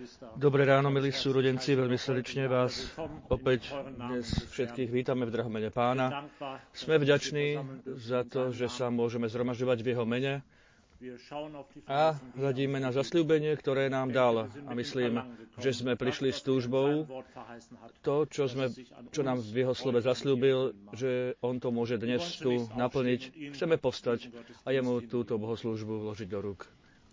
Dobré ráno, milí súrodenci, veľmi srdečne vás opäť dnes všetkých vítame v drahom mene Pána. Sme vďační za to, že sa môžeme zhromažďovať v Jeho mene a hľadíme na zasľúbenie, ktoré nám dal. A myslím, že sme prišli s túžbou to, čo nám v Jeho slove zasľúbil, že On to môže dnes tu naplniť. Chceme povstať a jemu túto bohoslúžbu vložiť do rúk.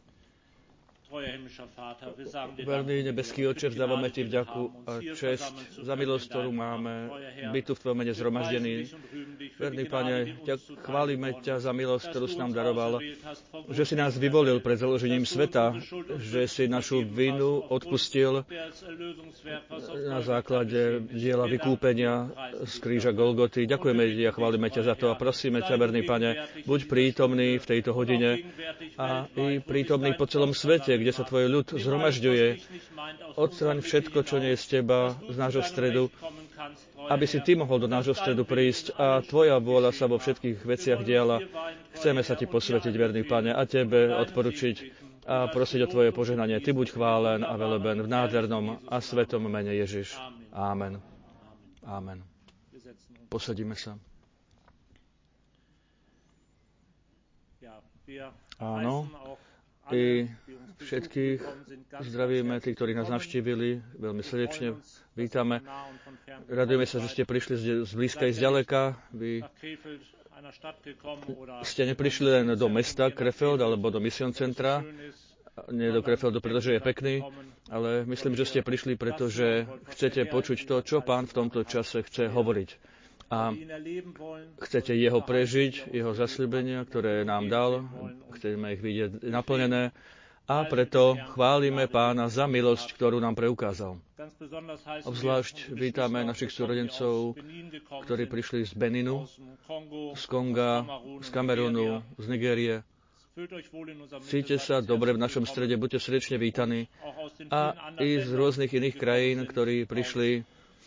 Veľmi nebeský Otče, vzdávame Ti vďaku a česť za milosť, ktorú máme byť tu v Tvojom mene zhromaždený. Verný Pane, chválime ťa za milosť, ktorú si nám daroval, že si nás vyvolil pred založením sveta, že si našu vinu odpustil na základe diela vykúpenia z kríža Golgoty. Ďakujeme Ti a chválime ťa za to a prosíme ťa, verný Pane, buď prítomný v tejto hodine a i prítomný po celom svete, kde sa Tvoj ľud zhromažďuje. Odstraň všetko, čo nie je z Teba, z nášho stredu, aby si Ty mohol do nášho stredu prísť a Tvoja vôľa sa vo všetkých veciach diala. Chceme sa Ti posvetiť, verný Pane, a Tebe odporučiť a prosiť o Tvoje požehnanie. Ty buď chválen a veleben v nádhernom a svetom mene Ježiš. Amen. Amen. Posadíme sa. Áno. I všetkých zdravíme, tí, ktorí nás navštívili, veľmi srdečne vítame. Radujeme sa, že ste prišli z blízka i z ďaleka. Vy ste neprišli len do mesta Krefeld alebo do Mission Centra, nie do Krefeldu, pretože je pekný, ale myslím, že ste prišli, pretože chcete počuť to, čo Pán v tomto čase chce hovoriť. A chcete Jeho prežiť, Jeho zasľúbenia, ktoré nám dal, chceme ich vidieť naplnené a preto chválime Pána za milosť, ktorú nám preukázal. Obzvlášť vítame našich súrodencov, ktorí prišli z Beninu, z Konga, z Kamerunu, z Nigérie. Cíte sa dobre v našom strede, buďte srdečne vítaní a i z rôznych iných krajín, ktorí prišli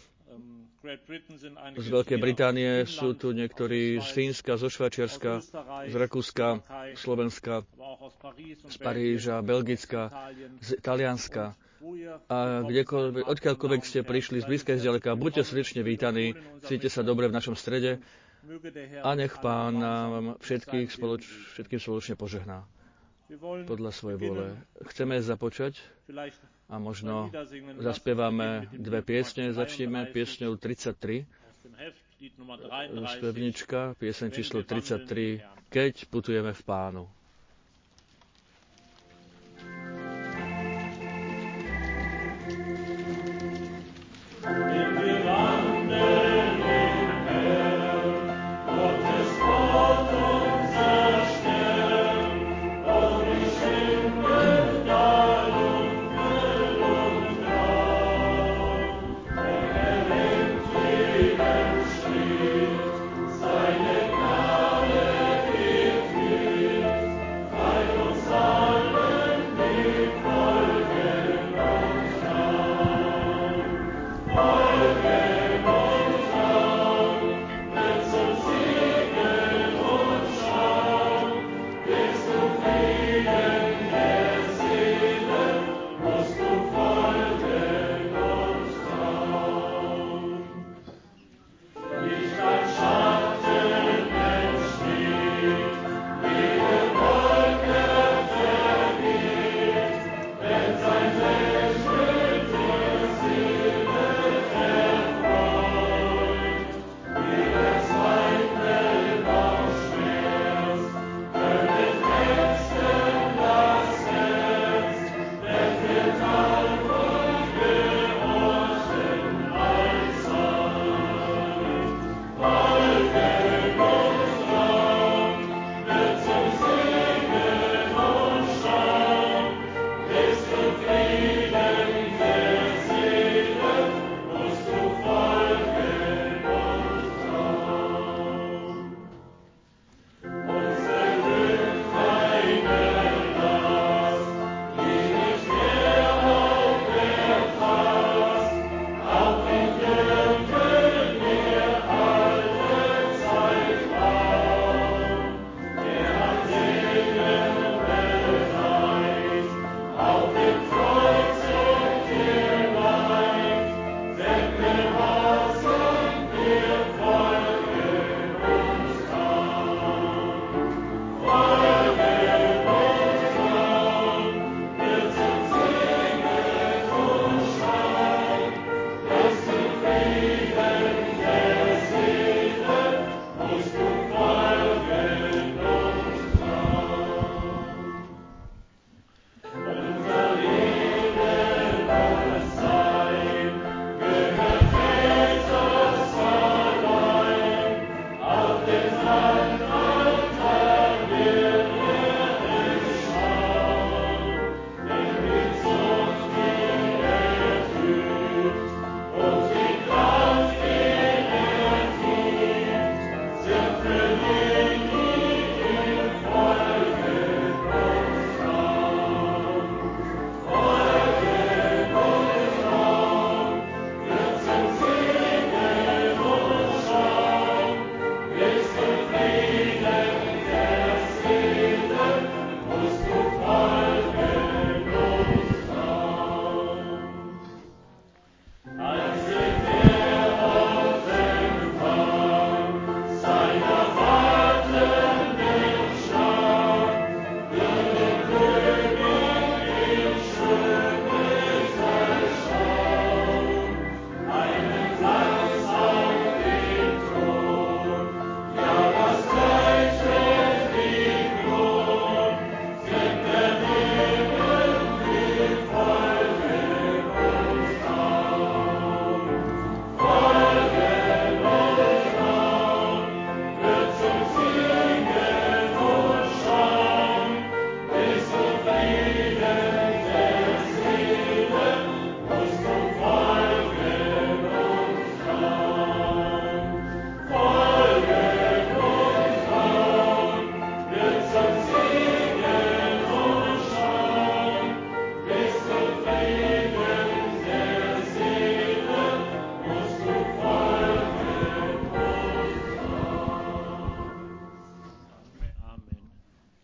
z Veľkej Británie, sú tu niektorí z Fínska, zo Švajčiarska, z Rakúska, Slovenska, z Paríža, Belgicka, z Talianska. A odkiaľkoľvek ste prišli z blízkej zďaleka, buďte srdečne vítaní, cítite sa dobre v našom strede a nech Pán nám všetkým spoločne požehná podľa svojej vôle. Chceme započať a možno zaspievame dve piesne. Začneme piesňou 33. Spevnička, pieseň číslo 33. Keď putujeme v Pánu.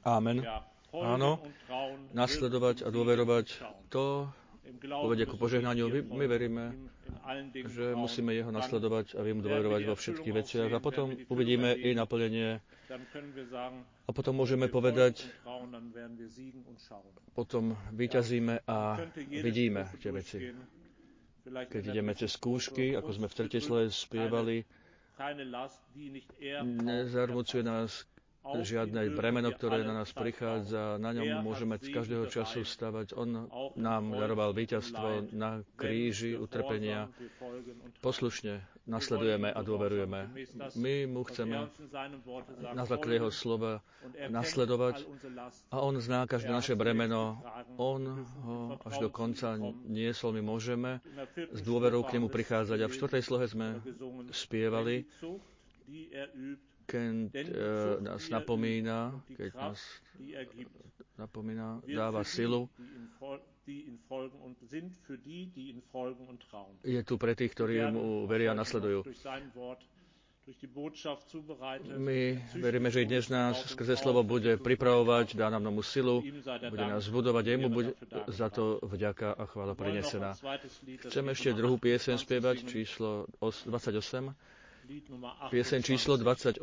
Amen. Áno, nasledovať a dôverovať, to povedie ku požehnaniu. My veríme, že musíme jeho nasledovať a mu dôverovať vo všetkých veciach a potom uvidíme i naplnenie a potom môžeme povedať, potom vyťazíme a vidíme tie veci. Keď ideme cez skúšky, ako sme v tretej slove spievali, nezarmucuje nás žiadne bremeno, ktoré na nás prichádza, na ňom môžeme z každého času stavať. On nám daroval víťazstvo na kríži utrpenia. Poslušne nasledujeme a dôverujeme. My mu chceme na základe jeho slova nasledovať a on zná každé naše bremeno. On ho až do konca niesol, my môžeme s dôverou k nemu prichádzať. A v 4. slohe sme spievali, keď nás napomína, dáva silu. Je tu pre tých, ktorí mu veria a nasledujú. My veríme, že i dnes nás skrze slovo bude pripravovať, dá nám novú silu, bude nás budovať, jemu bude za to vďaka a chvála prinesená. Chceme ešte druhú pieseň spievať, číslo 28. Pieseň číslo 28.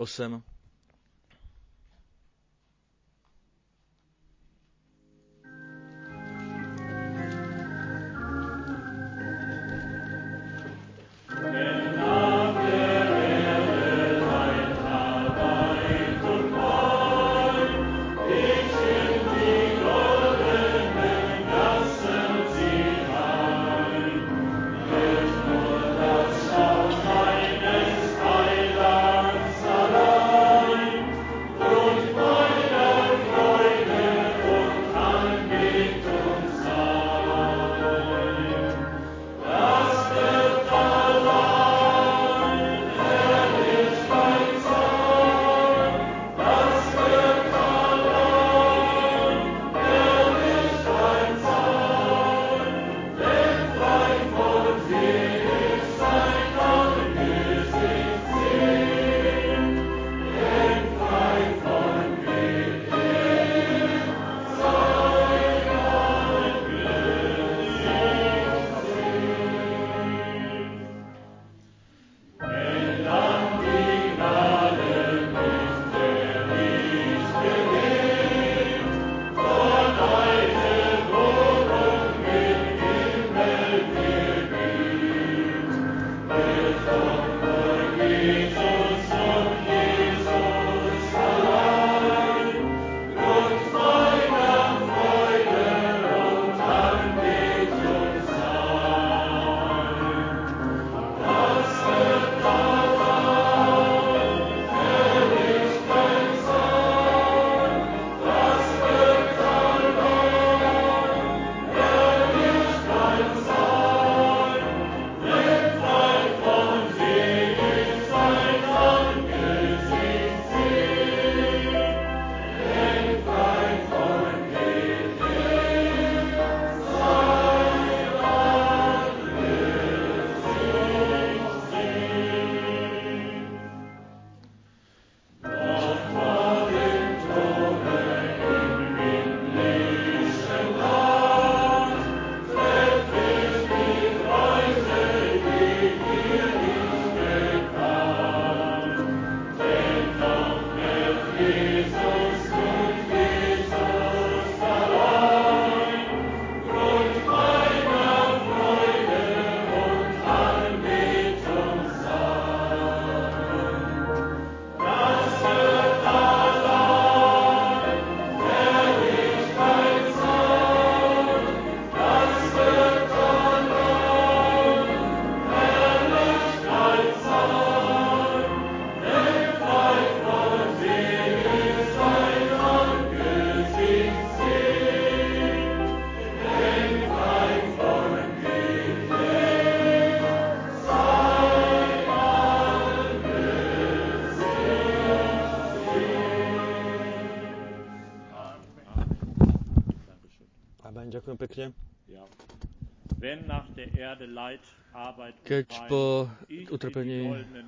Ďakujem pekne. Keď po utrpení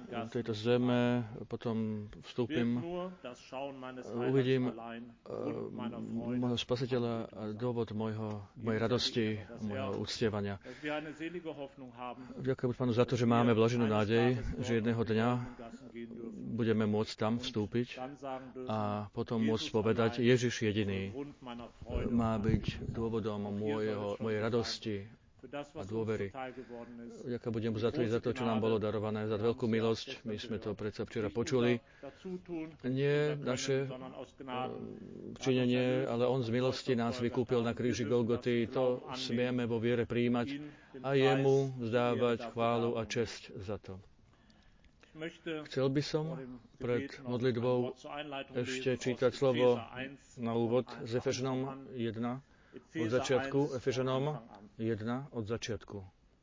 tejto zeme, potom vstúpim, uvidím môjho Spasiteľa a dôvod mojej radosti, môjho uctievania. Ďakujem Pánu za to, že máme blaženú nádej, že jedného dňa budeme môcť tam vstúpiť a potom môcť povedať, Ježiš jediný má byť dôvodom mojej radosti a dôvery. Ďakujem budem za to, čo nám bolo darované, za veľkú milosť. My sme to predsa včera počuli. Nie naše činenie, ale on z milosti nás vykúpil na kríži Golgoty. To smieme vo viere prijímať a jemu vzdávať chválu a česť za to. Chcel by som pred modlitbou ešte čítať slovo na úvod z Efežanom 1 od začiatku. Efežanom 1 od začiatku.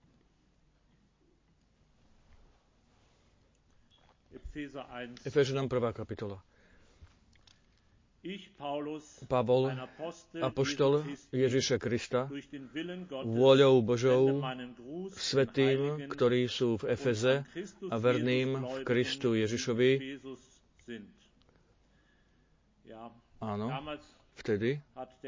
Efežanom 1. kapitola. Pavol, apoštol Ježiša Krista, vôľou Božou, svätým, ktorí sú v Efeze a verným v Kristu Ježišovi. Áno, vtedy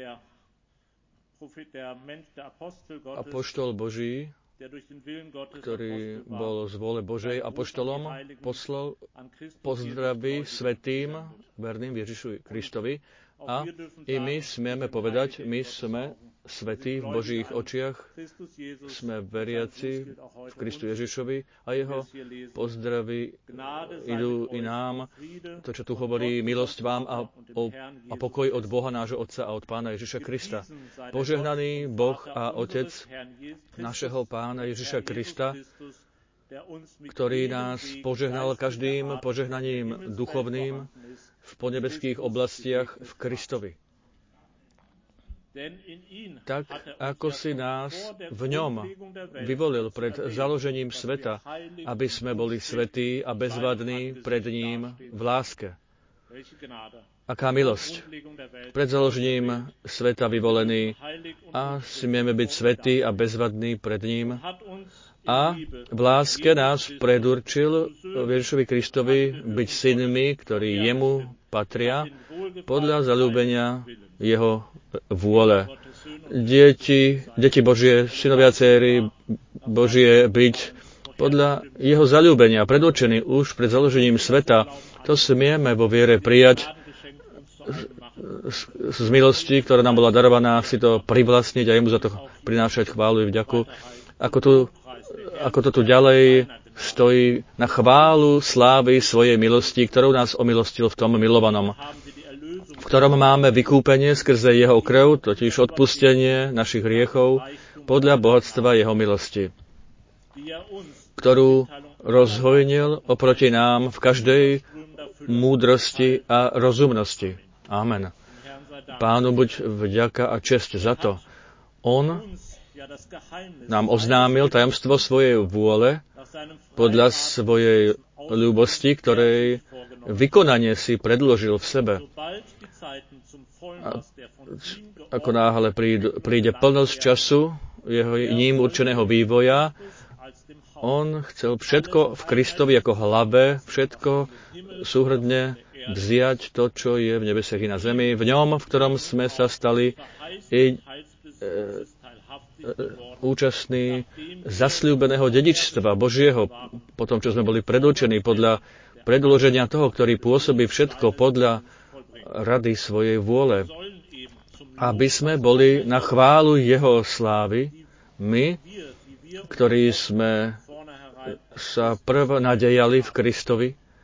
apoštol Boží, ktorý bol z vôle Božej apoštolom, poslal pozdraví svätým, verným Ježišu Kristovi. A i my smieme povedať, my sme svätí v Božích očiach, sme veriaci v Kristu Ježišovi a jeho pozdraví idú i nám. To, čo tu hovorí, milosť vám a pokoj od Boha nášho Otca a od Pána Ježiša Krista. Požehnaný Boh a Otec našeho Pána Ježiša Krista, ktorý nás požehnal každým požehnaním duchovným v podnebeských oblastiach v Kristovi. Tak, ako si nás v ňom vyvolil pred založením sveta, aby sme boli svätí a bezvadní pred ním v láske. Aká milosť. Pred založením sveta vyvolení a smieme byť svätí a bezvadní pred ním. A v láske nás predurčil Ježišovi Kristovi byť synmi, ktorí jemu patria, podľa zaľúbenia jeho vôle. Deti Božie, synovia dcéry Božie byť podľa jeho zaľúbenia, predurčený už pred založením sveta. To smieme vo viere prijať z milosti, ktorá nám bola darovaná, si to privlastniť a jemu za to prinášať chválu i vďaku. Ako to tu ďalej stojí na chválu slávy svojej milosti, ktorou nás omilostil v tom milovanom, v ktorom máme vykúpenie skrze jeho krv, totiž odpustenie našich hriechov podľa bohatstva jeho milosti, ktorú rozhojnil oproti nám v každej múdrosti a rozumnosti. Amen. Pánu buď vďaka a česť za to. On nám oznámil tajomstvo svojej vôle podľa svojej ľúbosti, ktorej vykonanie si predložil v sebe. A ako náhle príde plnosť času jeho ním určeného vývoja, on chcel všetko v Kristovi ako hlave, všetko súhrdne vziať to, čo je v nebesiach i na zemi, v ňom, v ktorom sme sa stali účastní zasľúbeného dedičstva Božieho, po tom, čo sme boli predurčení podľa predloženia toho, ktorý pôsobí všetko podľa rady svojej vôle, aby sme boli na chválu jeho slávy, my, ktorí sme sa prv nadejali v Kristovi,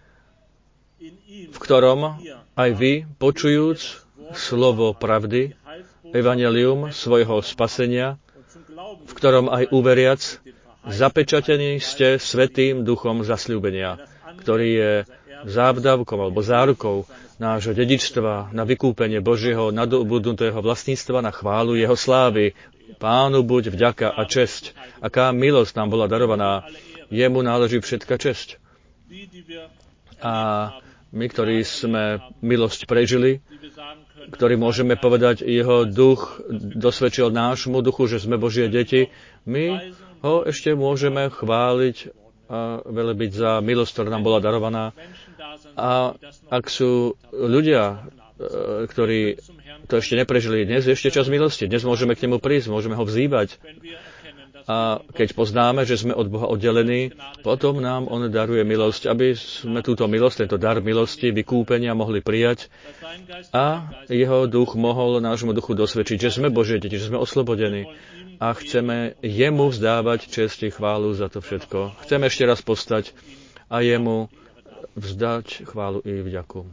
v ktorom aj vy, počujúc slovo pravdy, evanjelium svojho spasenia, v ktorom aj uveriac, zapečatení ste Svätým Duchom zasľúbenia, ktorý je závdavkom alebo zárukou nášho dedičstva na vykúpenie Božieho nadobudnutého vlastníctva na chválu jeho slávy. Pánu buď vďaka a česť. Aká milosť nám bola darovaná. Jemu náleží všetka česť. A my, ktorí sme milosť prežili, ktorý môžeme povedať, jeho duch dosvedčil nášmu duchu, že sme Božie deti, my ho ešte môžeme chváliť a velebiť za milosť, ktorá nám bola darovaná. A ak sú ľudia, ktorí to ešte neprežili, dnes je ešte čas milosti. Dnes môžeme k nemu prísť, môžeme ho vzývať. A keď poznáme, že sme od Boha oddelení, potom nám on daruje milosť, aby sme túto milosť, tento dar milosti, vykúpenia mohli prijať a jeho duch mohol nášmu duchu dosvedčiť, že sme Božie deti, že sme oslobodení a chceme jemu vzdávať česť a chválu za to všetko. Chceme ešte raz postať a jemu vzdať chválu i vďaku.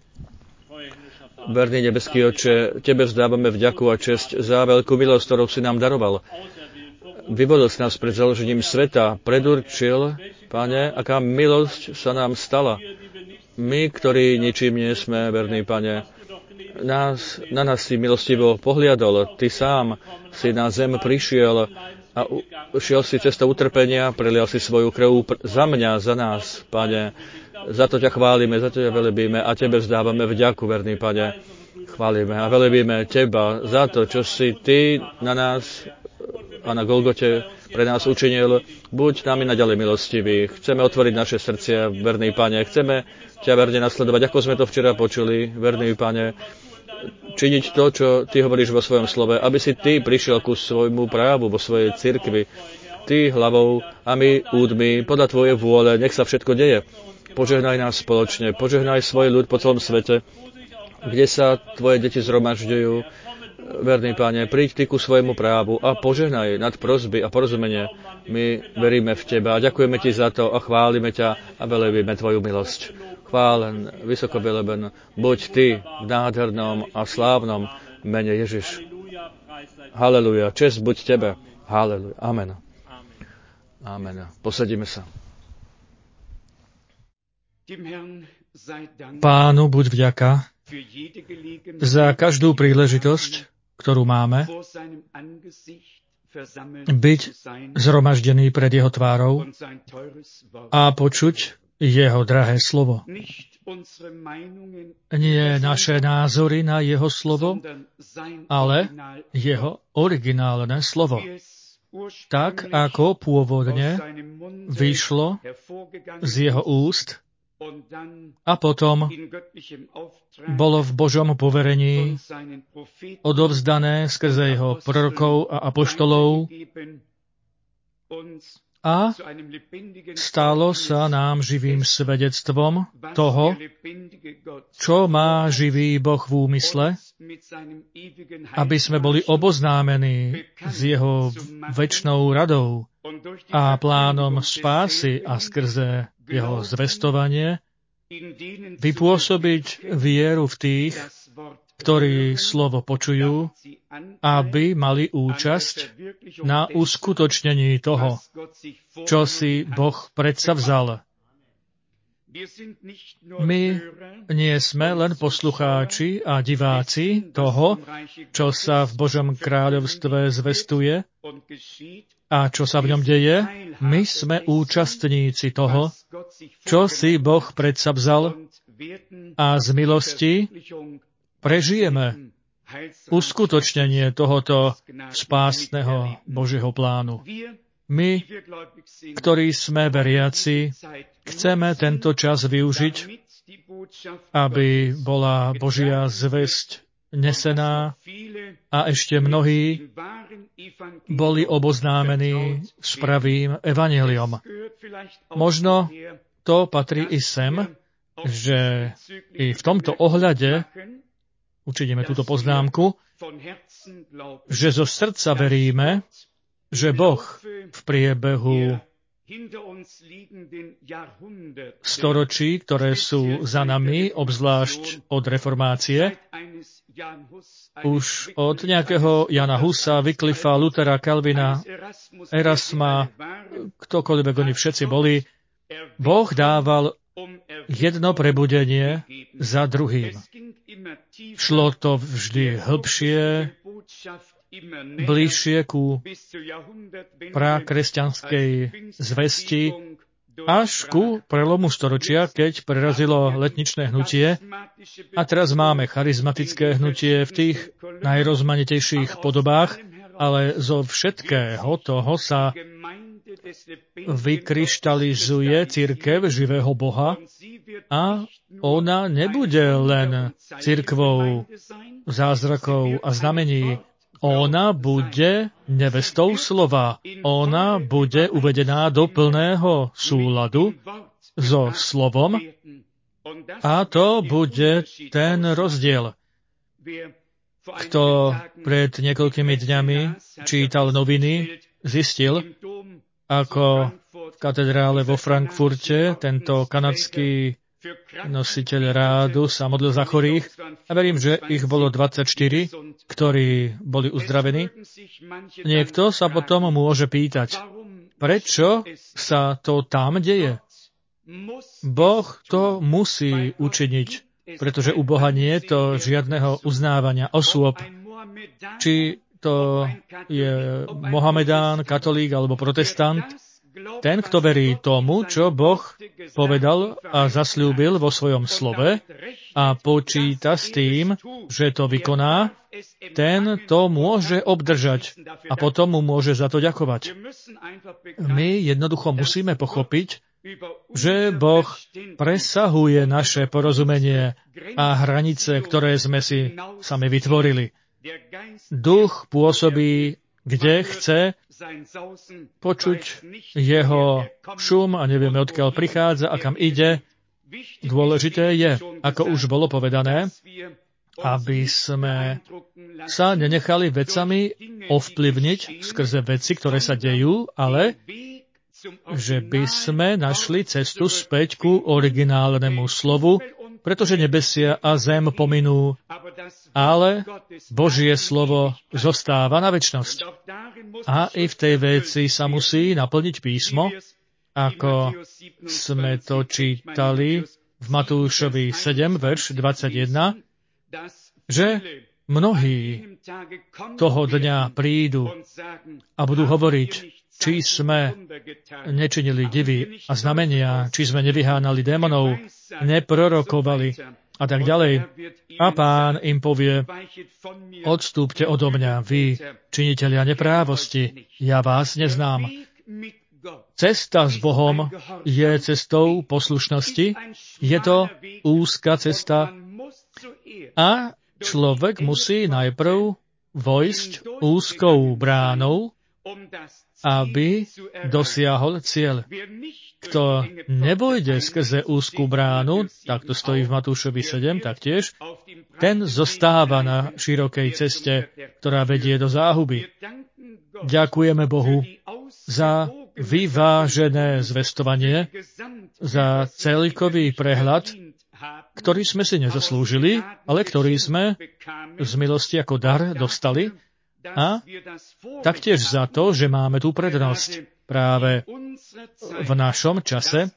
Verný nebeský Otče, tebe vzdávame vďaku a česť za veľkú milosť, ktorú si nám daroval. Vyvodil si nás pred založením sveta, predurčil, Pane, aká milosť sa nám stala. My, ktorí ničím nie sme, verný Pane, na nás si milostivo pohliadol. Ty sám si na zem prišiel a šiel si cestou utrpenia, prelial si svoju krv za mňa, za nás, Pane. Za to ťa chválime, za to ťa velebíme a tebe vzdávame vďaku, verný Pane. Chválime a velebíme teba za to, čo si ty na nás a na Golgote pre nás učinil. Buď nami naďalej milostivý. Chceme otvoriť naše srdcia, verný Pane. Chceme ťa verne nasledovať, ako sme to včera počuli, verný Pane. Činiť to, čo ty hovoríš vo svojom slove, aby si ty prišiel ku svojmu právu vo svojej cirkvi. Ty hlavou a my údmi, podľa tvojej vôle, nech sa všetko deje. Požehnaj nás spoločne, požehnaj svoj ľud po celom svete, kde sa tvoje deti zhromažďujú. Verný Pane, príď ty ku svojmu právu a požehnaj nad prosby a porozumenie. My veríme v teba a ďakujeme ti za to a chválime ťa a velebíme tvoju milosť. Chválen, vysoko veleben, buď ty v nádhernom a slávnom mene Ježiš. Haleluja, česť buď tebe. Haleluja, amen. Amen. Posadíme sa. Pánu buď vďaka za každú príležitosť, ktorú máme, byť zhromaždený pred jeho tvárou a počuť jeho drahé slovo. Nie naše názory na jeho slovo, ale jeho originálne slovo. Tak, ako pôvodne vyšlo z jeho úst a potom bolo v Božom poverení odovzdané skrze jeho prorokov a apoštolov a stalo sa nám živým svedectvom toho, čo má živý Boh v úmysle, aby sme boli oboznámení s jeho večnou radou a plánom spásy a skrze jeho zvestovanie vypôsobiť vieru v tých, ktorí slovo počujú, aby mali účasť na uskutočnení toho, čo si Boh predsavzal. My nie sme len poslucháči a diváci toho, čo sa v Božom kráľovstve zvestuje a čo sa v ňom deje. My sme účastníci toho, čo si Boh predsavzal a z milosti prežijeme uskutočnenie tohoto spásneho Božieho plánu. My, ktorí sme veriaci, chceme tento čas využiť, aby bola Božia zvesť nesená a ešte mnohí boli oboznámení s pravým evanjeliom. Možno to patrí i sem, že i v tomto ohľade učiníme túto poznámku, že zo srdca veríme, že Boh v priebehu storočí, ktoré sú za nami, obzvlášť od reformácie, už od nejakého Jana Husa, Wycliffa, Luthera, Calvina, Erasma, ktokoľvek oni všetci boli, Boh dával jedno prebudenie za druhým. Šlo to vždy hlbšie, bližšie ku prakresťanskej zvesti, až ku prelomu storočia, keď prerazilo letničné hnutie. A teraz máme charizmatické hnutie v tých najrozmanitejších podobách, ale zo všetkého toho sa vykryštalizuje cirkev živého Boha a ona nebude len cirkvou zázrakov a znamení. Ona bude nevestou slova. Ona bude uvedená do plného súladu so slovom a to bude ten rozdiel. Kto pred niekoľkými dňami čítal noviny, zistil, ako v katedrále vo Frankfurte tento kanadský nositeľ rádu sa modlil za chorých a verím, že ich bolo 24, ktorí boli uzdravení. Niekto sa potom môže pýtať, prečo sa to tam deje? Boh to musí učiniť, pretože u Boha nie je to žiadneho uznávania osôb, či to je Mohamedán, katolík alebo protestant. Ten, kto verí tomu, čo Boh povedal a zasľúbil vo svojom slove a počíta s tým, že to vykoná, ten to môže obdržať a potom mu môže za to ďakovať. My jednoducho musíme pochopiť, že Boh presahuje naše porozumenie a hranice, ktoré sme si sami vytvorili. Duch pôsobí, kde chce, počuť jeho šum a nevieme, odkiaľ prichádza a kam ide. Dôležité je, ako už bolo povedané, aby sme sa nenechali vecami ovplyvniť skrze veci, ktoré sa dejú, ale že by sme našli cestu späť ku originálnemu slovu, pretože nebesia a zem pominú, ale Božie slovo zostáva na večnosť. A i v tej veci sa musí naplniť písmo, ako sme to čítali v Matúšovi 7, verš 21, že mnohí toho dňa prídu a budú hovoriť, či sme nečinili divy a znamenia, či sme nevyhánali démonov, neprorokovali a tak ďalej. A Pán im povie, odstúpte odo mňa, vy, činitelia neprávosti, ja vás neznám. Cesta s Bohom je cestou poslušnosti, je to úzka cesta a človek musí najprv vojsť úzkou bránou, aby dosiahol cieľ. Kto nevojde skrze úzkú bránu, tak to stojí v Matúšovi 7 taktiež, ten zostáva na širokej ceste, ktorá vedie do záhuby. Ďakujeme Bohu za vyvážené zvestovanie, za celkový prehľad, ktorý sme si nezaslúžili, ale ktorý sme z milosti ako dar dostali, a taktiež za to, že máme tú prednosť. Práve v našom čase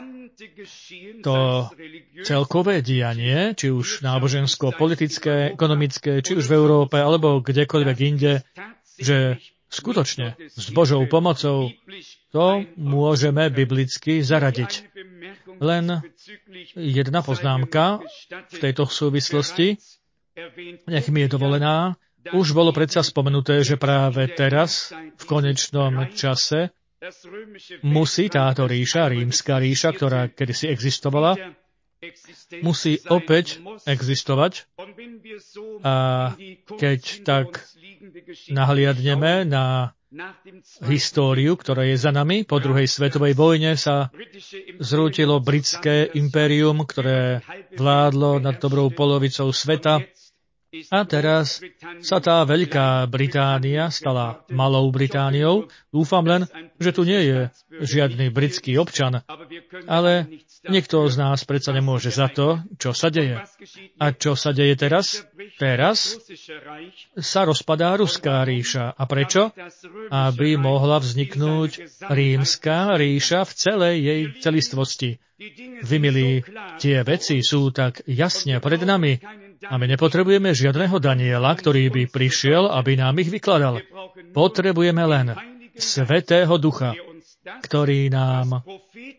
to celkové dianie, či už nábožensko-politické, ekonomické, či už v Európe, alebo kdekoľvek inde, že skutočne s Božou pomocou to môžeme biblicky zaradiť. Len jedna poznámka v tejto súvislosti, nech mi je dovolená. Už bolo predsa spomenuté, že práve teraz, v konečnom čase, musí táto ríša, rímska ríša, ktorá kedysi existovala, musí opäť existovať. A keď tak nahliadneme na históriu, ktorá je za nami, po druhej svetovej vojne sa zrútilo britské impérium, ktoré vládlo nad dobrou polovicou sveta. A teraz sa tá Veľká Británia stala Malou Britániou. Dúfam len, že tu nie je žiadny britský občan, ale nikto z nás predsa nemôže za to, čo sa deje. A čo sa deje teraz? Teraz sa rozpadá Ruská ríša. A prečo? Aby mohla vzniknúť Rímska ríša v celej jej celistvosti. Vy, milí, tie veci sú tak jasne pred nami a my nepotrebujeme žiadneho Daniela, ktorý by prišiel, aby nám ich vykladal. Potrebujeme len Svätého Ducha, ktorý nám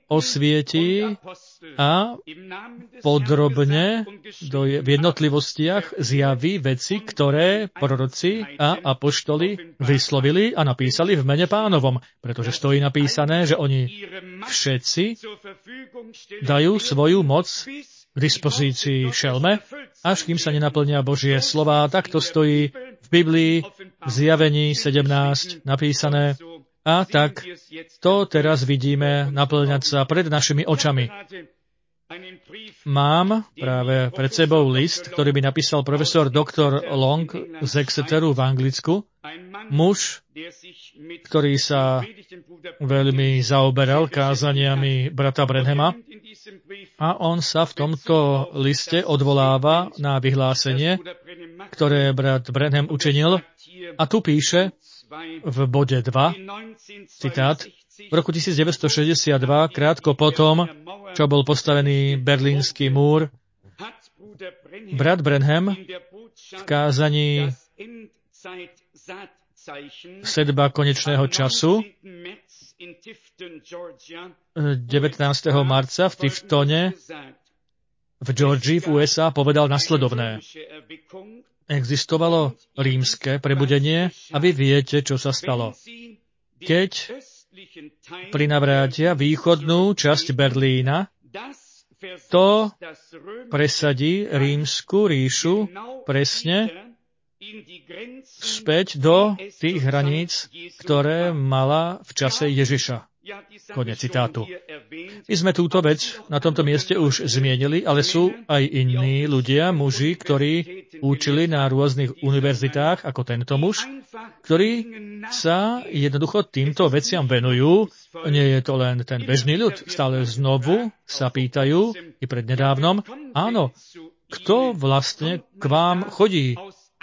osvietí a podrobne v jednotlivostiach zjaví veci, ktoré proroci a apoštoli vyslovili a napísali v mene Pánovom, pretože stojí napísané, že oni všetci dajú svoju moc k dispozícii šelme, až kým sa nenaplnia Božie slová. Tak to stojí v Biblii, v Zjavení 17 napísané. A tak to teraz vidíme naplňať sa pred našimi očami. Mám práve pred sebou list, ktorý by napísal profesor Dr. Long z Exeteru v Anglicku, muž, ktorý sa veľmi zaoberal kázaniami brata Branhama, a on sa v tomto liste odvoláva na vyhlásenie, ktoré brat Branham učinil, a tu píše v bode 2, citát, v roku 1962, krátko potom, čo bol postavený Berlínsky múr, brat Branham v kázaní Sedba konečného času 19. marca v Tiftone v Georgii v USA povedal nasledovné. Existovalo rímske prebudenie a vy viete, čo sa stalo. Keď prinavrátia východnú časť Berlína, to presadí rímsku ríšu presne späť do tých hraníc, ktoré mala v čase Ježiša. Konec citátu. My sme túto vec na tomto mieste už zmienili, ale sú aj iní ľudia, muži, ktorí učili na rôznych univerzitách, ako tento muž, ktorí sa jednoducho týmto veciam venujú. Nie je to len ten bežný ľud. Stále znovu sa pýtajú, i prednedávnom, áno, kto vlastne k vám chodí?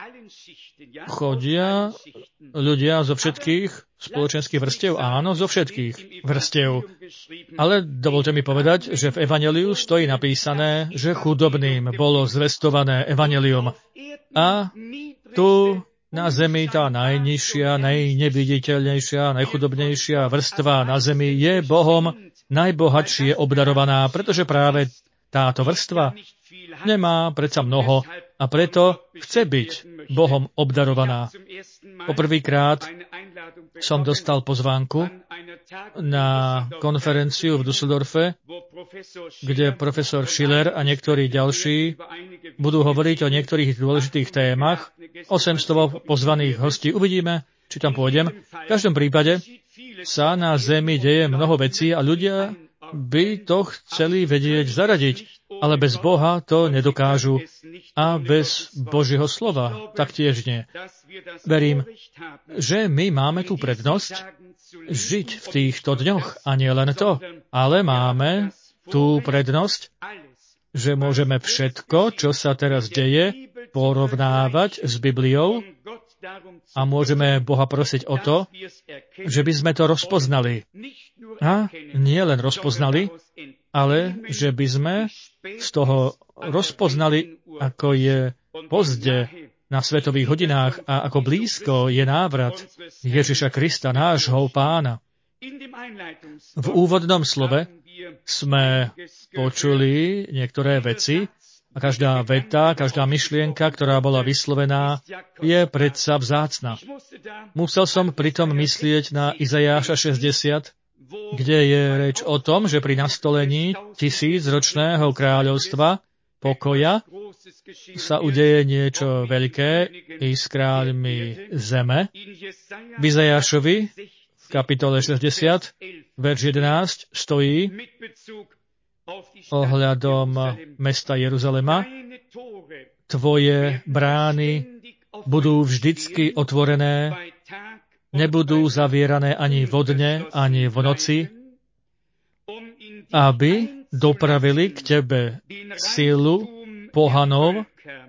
Chodia ľudia zo všetkých spoločenských vrstiev? Áno, zo všetkých vrstiev. Ale dovolte mi povedať, že v Evanjeliu stojí napísané, že chudobným bolo zvestované Evanjelium. A tu na zemi tá najnižšia, najneviditeľnejšia, najchudobnejšia vrstva na zemi je Bohom najbohatšie obdarovaná, pretože práve táto vrstva nemá predsa mnoho a preto chce byť Bohom obdarovaná. Poprvýkrát som dostal pozvánku na konferenciu v Düsseldorfe, kde profesor Schiller a niektorí ďalší budú hovoriť o niektorých dôležitých témach. 800 pozvaných hostí. Uvidíme, či tam pôjdem. V každom prípade sa na zemi deje mnoho vecí a ľudia by to chceli vedieť zaradiť, ale bez Boha to nedokážu a bez Božieho slova taktiež nie. Verím, že my máme tú prednosť žiť v týchto dňoch a nie len to, ale máme tú prednosť, že môžeme všetko, čo sa teraz deje, porovnávať s Bibliou a môžeme Boha prosiť o to, že by sme to rozpoznali. A nie len rozpoznali, ale že by sme z toho rozpoznali, ako je pozde na svetových hodinách a ako blízko je návrat Ježiša Krista, nášho Pána. V úvodnom slove sme počuli niektoré veci a každá veta, každá myšlienka, ktorá bola vyslovená, je predsa vzácna. Musel som pritom myslieť na Izajáša 60, kde je reč o tom, že pri nastolení 1000-ročného kráľovstva pokoja sa udeje niečo veľké i s kráľmi zeme. V Izajášovi v kapitole 60, verš 11 stojí ohľadom mesta Jeruzalema: Tvoje brány budú vždycky otvorené, nebudú zavierané ani vodne, ani v noci, aby dopravili k tebe silu pohanov,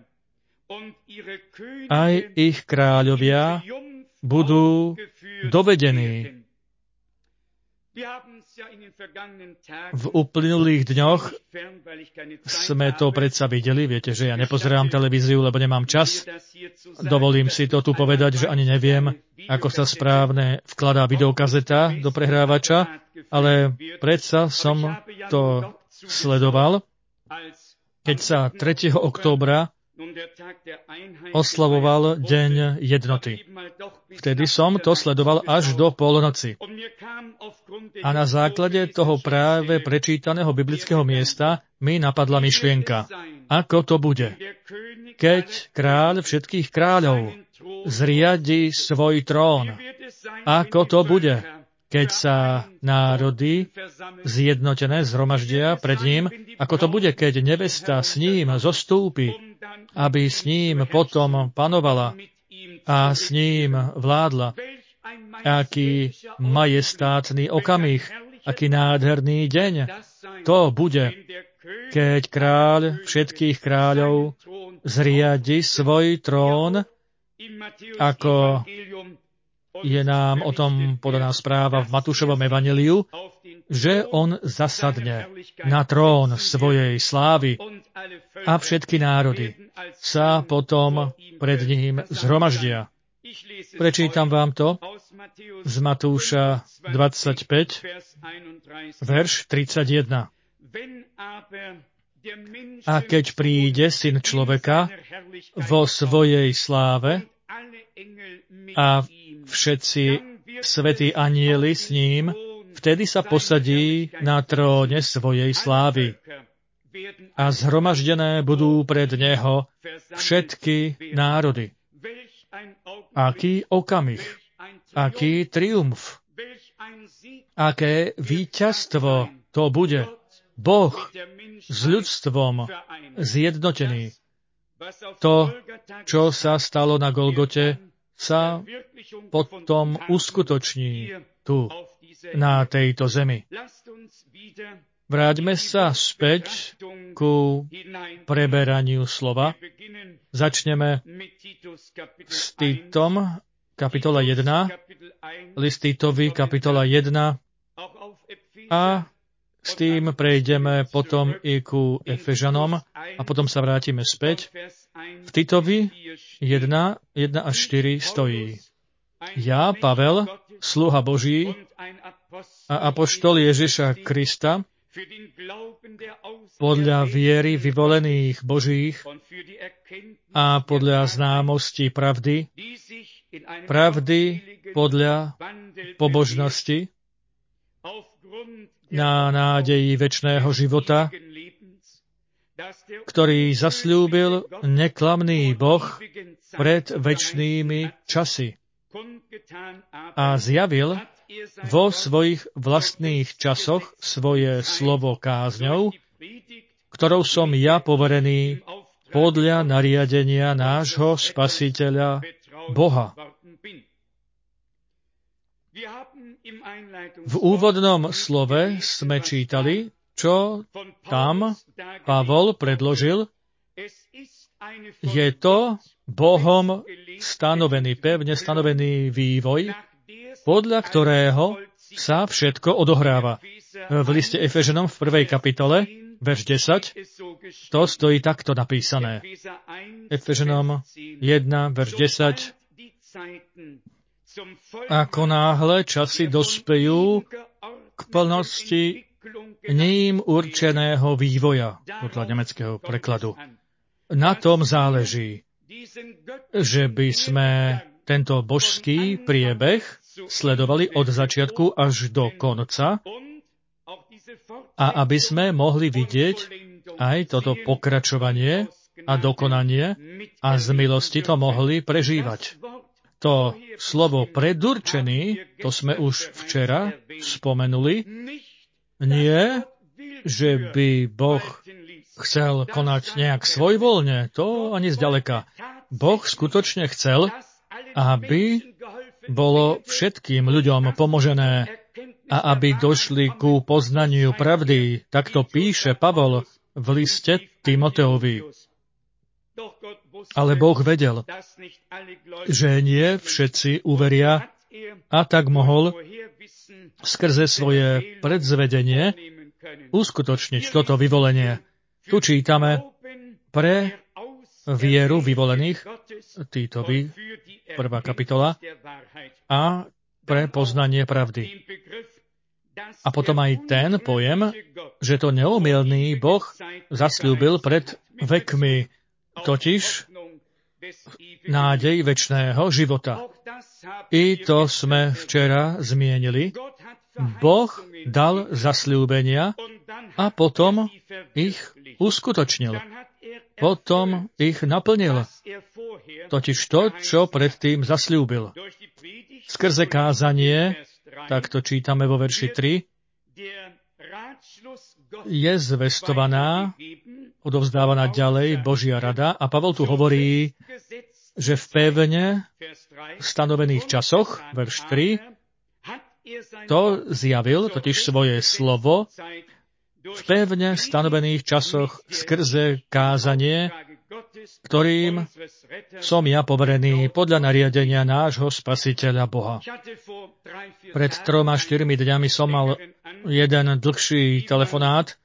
aj ich kráľovia budú dovedení. V uplynulých dňoch sme to predsa videli. Viete, že ja nepozerám televíziu, lebo nemám čas. Dovolím si to tu povedať, že ani neviem, ako sa správne vkladá videokazeta do prehrávača, ale predsa som to sledoval, keď sa 3. októbra oslavoval Deň jednoty. Vtedy som to sledoval až do polnoci. A na základe toho práve prečítaného biblického miesta mi napadla myšlienka. Ako to bude, keď kráľ všetkých kráľov zriadi svoj trón? Ako to bude, keď sa národy zjednotené zhromaždia pred ním? Ako to bude, keď nevesta s ním zostúpi, aby s ním potom panovala a s ním vládla? Aký majestátny okamih, aký nádherný deň to bude, keď kráľ všetkých kráľov zriadi svoj trón, ako je nám o tom podaná správa v Matúšovom evanjeliu, že on zasadne na trón svojej slávy a všetky národy sa potom pred ním zhromaždia. Prečítam vám to z Matúša 25, verš 31. A keď príde Syn človeka vo svojej sláve a všetci svätí anjeli s ním, vtedy sa posadí na tróne svojej slávy. A zhromaždené budú pred neho všetky národy. Aký okamih, aký triumf, aké víťazstvo to bude. Boh s ľudstvom zjednotený. To, čo sa stalo na Golgote, sa potom uskutoční tu, na tejto zemi. Vráťme sa späť ku preberaniu slova. Začneme s Titom, kapitola 1, list Titovi, kapitola 1, a s tým prejdeme potom i ku Efežanom a potom sa vrátime späť. V Titovi 1 až 4 stojí: Ja, Pavel, sluha Boží a apoštol Ježiša Krista, podľa viery vyvolených Božích a podľa známosti pravdy podľa pobožnosti, na nádeji večného života, ktorý zasľúbil neklamný Boh pred večnými časy a zjavil vo svojich vlastných časoch svoje slovo kázňou, ktorou som ja poverený podľa nariadenia nášho Spasiteľa Boha. V úvodnom slove sme čítali, čo tam Pavol predložil. Je to Bohom stanovený, pevne stanovený vývoj, podľa ktorého sa všetko odohráva. V liste Efežanom v 1. kapitole, verš 10, to stojí takto napísané. Efežanom 1, verš 10. Ako náhle časy dospejú k plnosti ním určeného vývoja, podľa nemeckého prekladu. Na tom záleží, že by sme tento božský priebeh sledovali od začiatku až do konca a aby sme mohli vidieť aj toto pokračovanie a dokonanie a z milosti to mohli prežívať. To slovo predurčený, to sme už včera spomenuli, nie, že by Boh chcel konať nejak svojvoľne, to ani zďaleka. Boh skutočne chcel, aby bolo všetkým ľuďom pomožené a aby došli ku poznaniu pravdy. Takto píše Pavol v liste Timoteovi. Ale Boh vedel, že nie všetci uveria, a tak mohol skrze svoje predzvedenie uskutočniť toto vyvolenie. Tu čítame pre vieru vyvolených, Týtovi, 1. kapitola, a pre poznanie pravdy. A potom aj ten pojem, že to neomylný Boh zasľúbil pred vekmi, totiž nádej večného života. I to sme včera zmienili. Boh dal zasľúbenia a potom ich uskutočnil. Potom ich naplnil. Totiž to, čo predtým zasľúbil. Skrze kázanie, tak to čítame vo verši 3, je zvestovaná, odovzdávaná ďalej Božia rada. A Pavol tu hovorí, že v pevne stanovených časoch, verš 3, to zjavil, totiž svoje slovo, v pevne stanovených časoch skrze kázanie, ktorým som ja poverený podľa nariadenia nášho Spasiteľa Boha. Pred 3-4 dňami som mal jeden dlhší telefonát.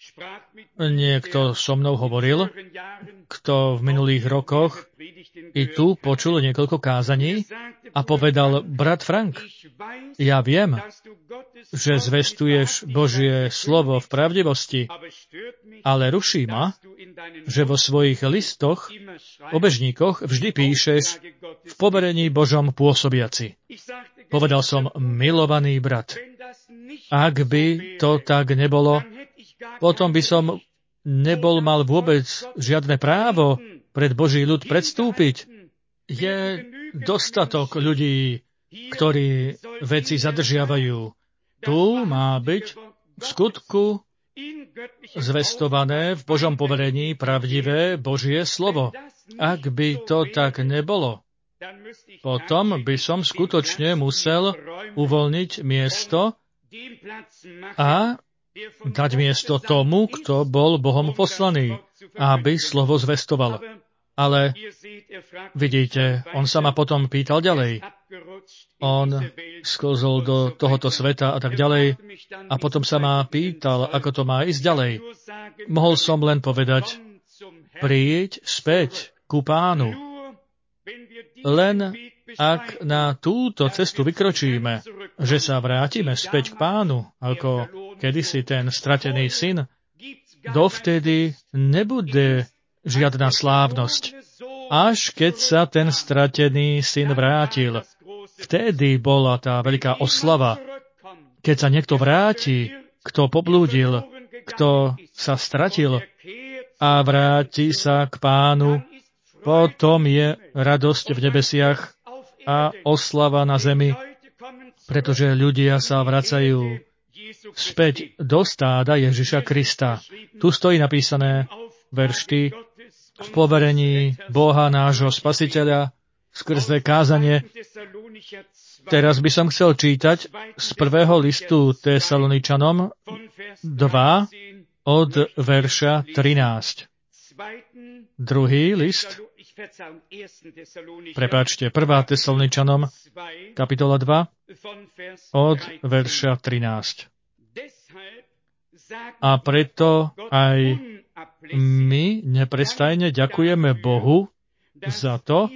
Niekto so mnou hovoril, kto v minulých rokoch i tu počul niekoľko kázaní a povedal: brat Frank, ja viem, že zvestuješ Božie slovo v pravdivosti, ale ruší ma, že vo svojich listoch, obežníkoch vždy píšeš v poverení Božom pôsobiaci. Povedal som: milovaný brat, ak by to tak nebolo, potom by som nebol mal vôbec žiadne právo pred Boží ľud predstúpiť. Je dostatok ľudí, ktorí veci zadržiavajú. Tu má byť v skutku zvestované v Božom poverení pravdivé Božie slovo. Ak by to tak nebolo, potom by som skutočne musel uvoľniť miesto a dať miesto tomu, kto bol Bohom poslaný, aby slovo zvestoval. Ale vidíte, on sa ma potom pýtal ďalej. On sklzol do tohoto sveta a tak ďalej a potom sa ma pýtal, ako to má ísť ďalej. Mohol som len povedať: príď späť ku Pánu. Len ak na túto cestu vykročíme, že sa vrátime späť k Pánu, ako kedysi ten stratený syn, dovtedy nebude žiadna slávnosť. Až keď sa ten stratený syn vrátil, vtedy bola tá veľká oslava. Keď sa niekto vráti, kto poblúdil, kto sa stratil a vráti sa k Pánu, potom je radosť v nebesiach a oslava na zemi, pretože ľudia sa vracajú späť do stáda Ježiša Krista. Tu stojí napísané, verš 4, v poverení Boha nášho Spasiteľa skrze kázanie. Teraz by som chcel čítať z 1. listu Tesaloničanom 2 od verša 13. Druhý list, prepáčte, 1. Tesaloničanom, kapitola 2, od verša 13. A preto aj my neprestajne ďakujeme Bohu za to,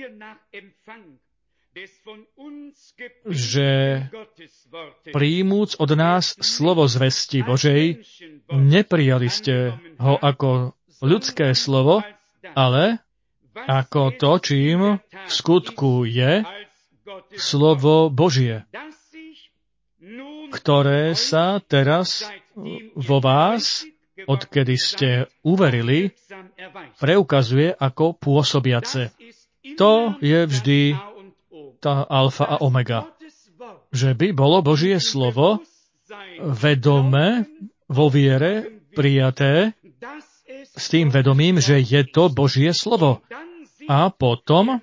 že príjmúc od nás slovo zvesti Božej, neprijali ste ho ako ľudské slovo, ale ako to, čím v skutku je slovo Božie, ktoré sa teraz vo vás, odkedy ste uverili, preukazuje ako pôsobiace. To je vždy tá alfa a omega. Že by bolo Božie slovo vedome vo viere prijaté s tým vedomím, že je to Božie slovo. A potom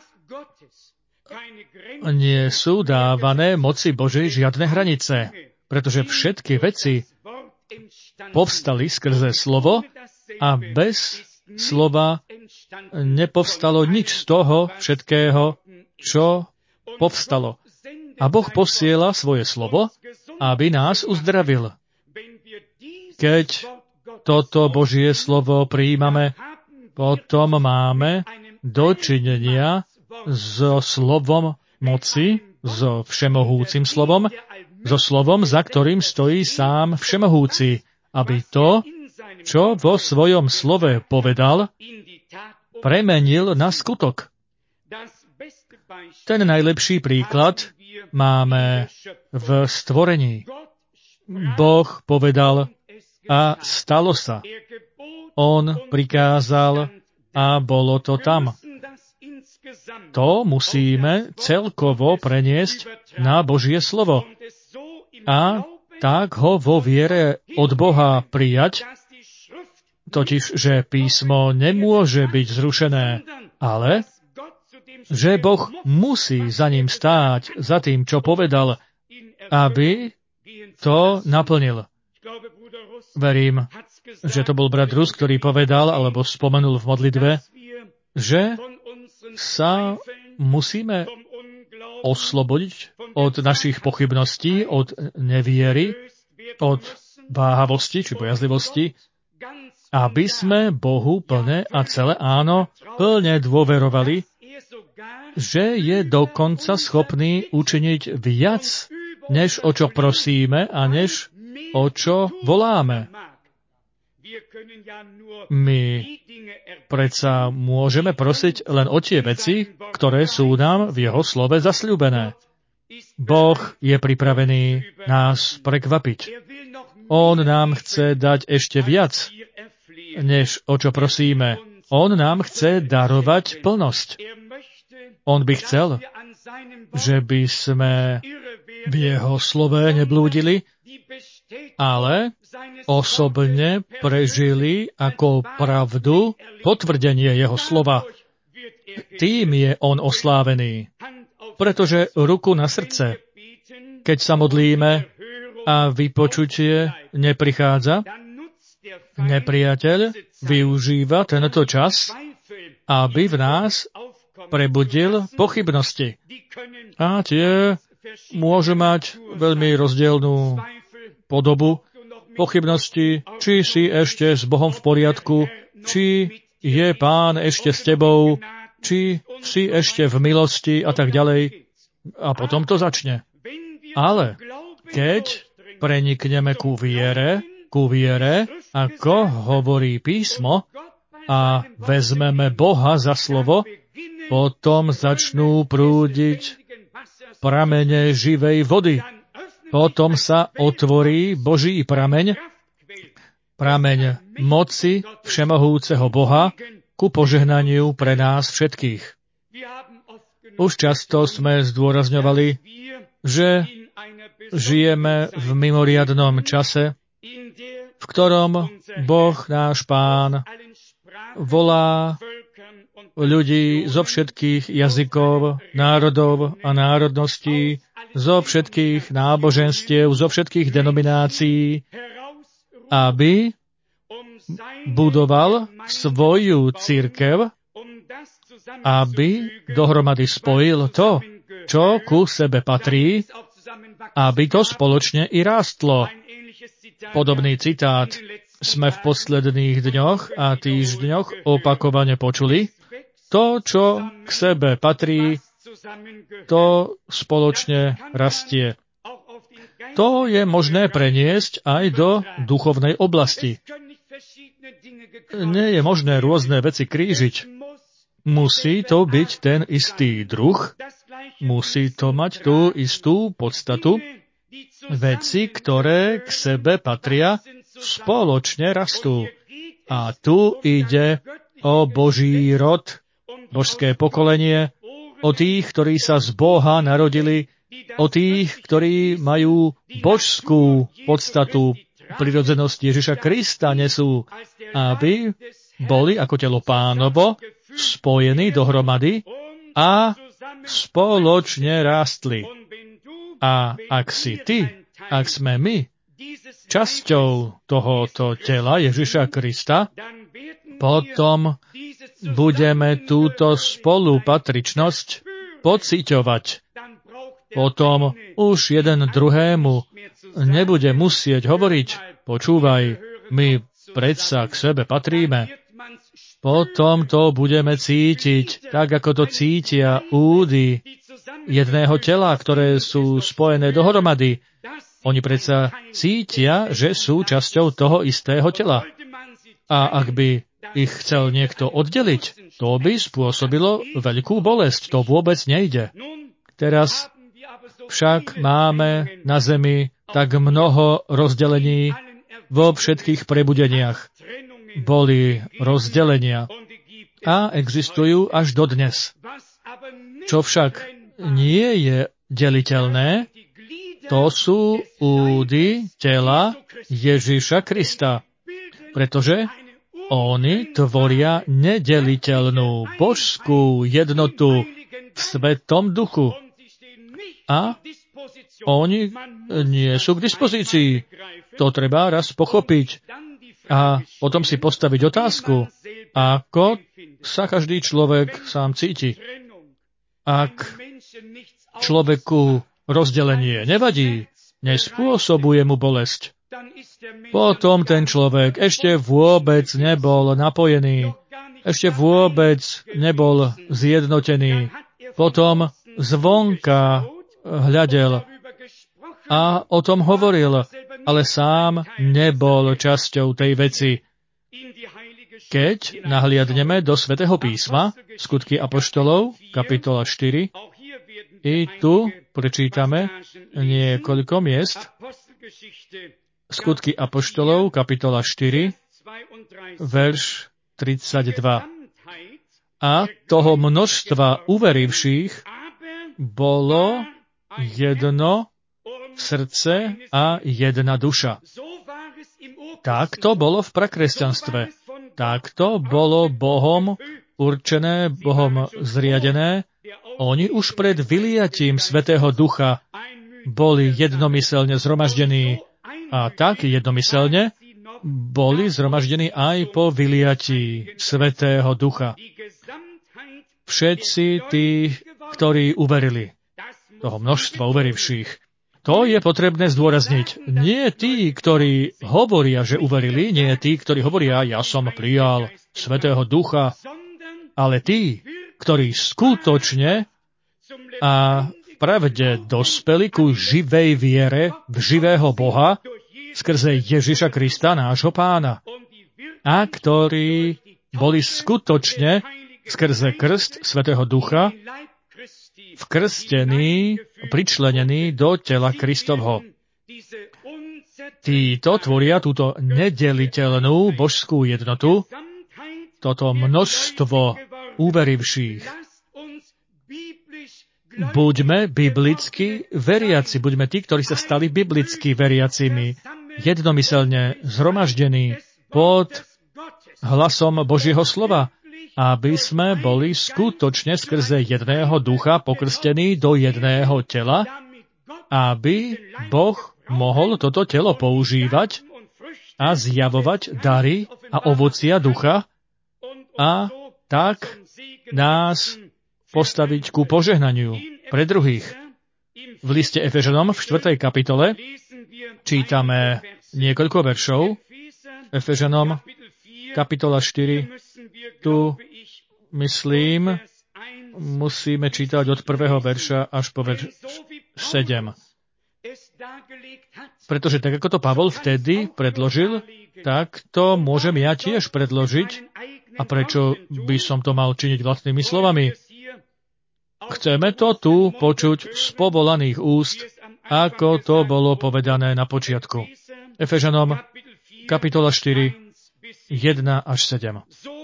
nie sú dávané moci Božej žiadne hranice, pretože všetky veci povstali skrze slovo a bez slova nepovstalo nič z toho všetkého, čo povstalo. A Boh posiela svoje slovo aby nás uzdravil. Keď toto Božie slovo prijímame, potom máme dočinenia so slovom moci, so všemohúcim slovom, so slovom, za ktorým stojí sám všemohúci, aby to, čo vo svojom slove povedal, premenil na skutok. Ten najlepší príklad máme v stvorení. Boh povedal a stalo sa. On prikázal a bolo to tam. To musíme celkovo preniesť na Božie slovo. A tak ho vo viere od Boha prijať, totiž, že písmo nemôže byť zrušené, ale že Boh musí za ním stáť, za tým, čo povedal, aby to naplnil. Verím, že to bol brat Rus, ktorý povedal, alebo spomenul v modlitbe, že sa musíme oslobodiť od našich pochybností, od neviery, od váhavosti či bojazlivosti, aby sme Bohu plne a celé plne dôverovali, že je dokonca schopný učiniť viac, než o čo prosíme a než o čo voláme. My predsa môžeme prosiť len o tie veci, ktoré sú nám v jeho slove zasľúbené. Boh je pripravený nás prekvapiť. On nám chce dať ešte viac, než o čo prosíme. On nám chce darovať plnosť. On by chcel, že by sme v jeho slove neblúdili, ale osobne prežili ako pravdu potvrdenie jeho slova. Tým je on oslávený. Pretože ruku na srdce, keď sa modlíme a vypočutie neprichádza, nepriateľ využíva tento čas, aby v nás prebudil pochybnosti. A tie môže mať veľmi rozdielnú podobu. Pochybnosti, či si ešte s Bohom v poriadku, či je Pán ešte s tebou, či si ešte v milosti a tak ďalej. A potom to začne. Ale keď prenikneme ku viere, ako hovorí písmo, a vezmeme Boha za slovo, potom začnú prúdiť pramene živej vody. Potom sa otvorí Boží prameň, prameň moci všemohúceho Boha ku požehnaniu pre nás všetkých. Už často sme zdôrazňovali, že žijeme v mimoriadnom čase, v ktorom Boh, náš Pán, volá ľudí zo všetkých jazykov, národov a národností, zo všetkých náboženstiev, zo všetkých denominácií, aby budoval svoju cirkev, aby dohromady spojil to, čo ku sebe patrí, aby to spoločne i rástlo. Podobný citát sme v posledných dňoch a týždňoch opakovane počuli. To, čo k sebe patrí, to spoločne rastie. To je možné preniesť aj do duchovnej oblasti. Nie je možné rôzne veci krížiť. Musí to byť ten istý druh, musí to mať tú istú podstatu. Veci, ktoré k sebe patria, spoločne rastú. A tu ide o Boží rod, božské pokolenie, o tých, ktorí sa z Boha narodili, o tých, ktorí majú božskú podstatu, prirodzenosť Ježiša Krista nesú, aby boli ako telo Pánovo spojení dohromady a spoločne rástli. A ak si ty, ak sme my časťou tohoto tela Ježiša Krista, potom budeme túto spolupatričnosť pociťovať. Potom už jeden druhému nebude musieť hovoriť, počúvaj, my predsa k sebe patríme, potom to budeme cítiť, tak ako to cítia údy jedného tela, ktoré sú spojené dohromady. Oni predsa cítia, že sú časťou toho istého tela. A ak by ich chcel niekto oddeliť, to by spôsobilo veľkú bolesť. To vôbec nejde. Teraz však máme na zemi tak mnoho rozdelení vo všetkých prebudeniach. Boli rozdelenia a existujú až dodnes. Čo však nie je deliteľné, to sú údy tela Ježiša Krista, pretože oni tvoria nedeliteľnú božskú jednotu v Svetom Duchu. A oni nie sú k dispozícii. To treba raz pochopiť a potom si postaviť otázku, ako sa každý človek sám cíti. Ak človeku rozdelenie nevadí, nespôsobuje mu bolesť, potom ten človek ešte vôbec nebol napojený, ešte vôbec nebol zjednotený. Potom zvonka hľadel a o tom hovoril, ale sám nebol časťou tej veci. Keď nahliadneme do Svätého písma, Skutky apoštolov, kapitola 4, i tu prečítame niekoľko miest. Skutky apoštolov, kapitola 4, verš 32. A toho množstva uverivších bolo jedno srdce a jedna duša. Tak to bolo v prakresťanstve. Tak to bolo Bohom určené, Bohom zriadené. Oni už pred vyliatím Svätého Ducha boli jednomyselne zhromaždení a tak jednomyselne boli zhromaždení aj po vyliatí Svätého Ducha. Všetci tí, ktorí uverili, toho množstva uverivších, to je potrebné zdôrazniť. Nie tí, ktorí hovoria, že uverili, nie tí, ktorí hovoria, ja som prijal Svätého Ducha, ale tí, ktorí skutočne a v pravde dospeli ku živej viere v živého Boha skrze Ježiša Krista, nášho Pána, a ktorí boli skutočne skrze krst Svätého Ducha vkrstení, pričlenení do tela Kristovho. Títo tvoria túto nedeliteľnú božskú jednotu, toto množstvo uverivších. Buďme biblicky veriaci, buďme tí, ktorí sa stali biblicky veriacimi, jednomyselne zhromaždení pod hlasom Božieho slova, aby sme boli skutočne skrze jedného ducha pokrstení do jedného tela, aby Boh mohol toto telo používať a zjavovať dary a ovocia ducha a tak nás postaviť ku požehnaniu pre druhých. V liste Efežanom v 4. kapitole čítame niekoľko veršov. Efežanom kapitola 4. Tu, myslím, musíme čítať od 1. verša až po verš 7. Pretože tak, ako to Pavol vtedy predložil, tak to môžem ja tiež predložiť. A prečo by som to mal činiť vlastnými slovami? Chceme to tu počuť z povolaných úst, ako to bolo povedané na počiatku. Efežanom kapitola 4, 1 až 7.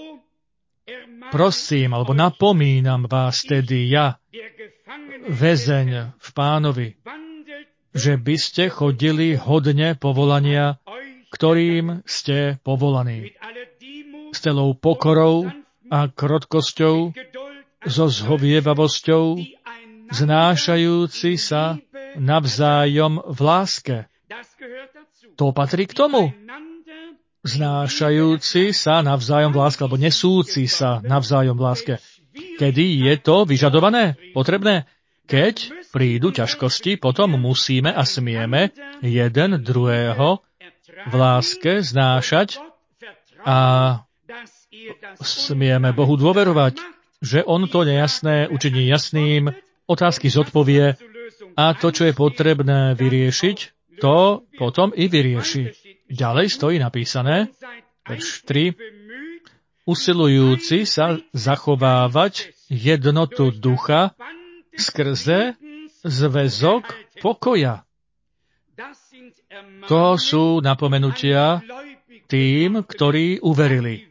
Prosím, alebo napomínam vás tedy ja, väzeň v Pánovi, že by ste chodili hodne povolania, ktorým ste povolaní. S celou pokorou a krotkosťou, so zhovievavosťou, znášajúci sa navzájom v láske. To patrí k tomu. Znášajúci sa navzájom v láske, alebo nesúci sa navzájom v láske. Kedy je to vyžadované, potrebné? Keď prídu ťažkosti, potom musíme a smieme jeden druhého v láske znášať a smieme Bohu dôverovať, že On to nejasné učiní jasným, otázky zodpovie a to, čo je potrebné vyriešiť, to potom i vyrieši. Ďalej stojí napísané, verš 3, usilujúci sa zachovávať jednotu ducha skrze zväzok pokoja. To sú napomenutia tým, ktorí uverili.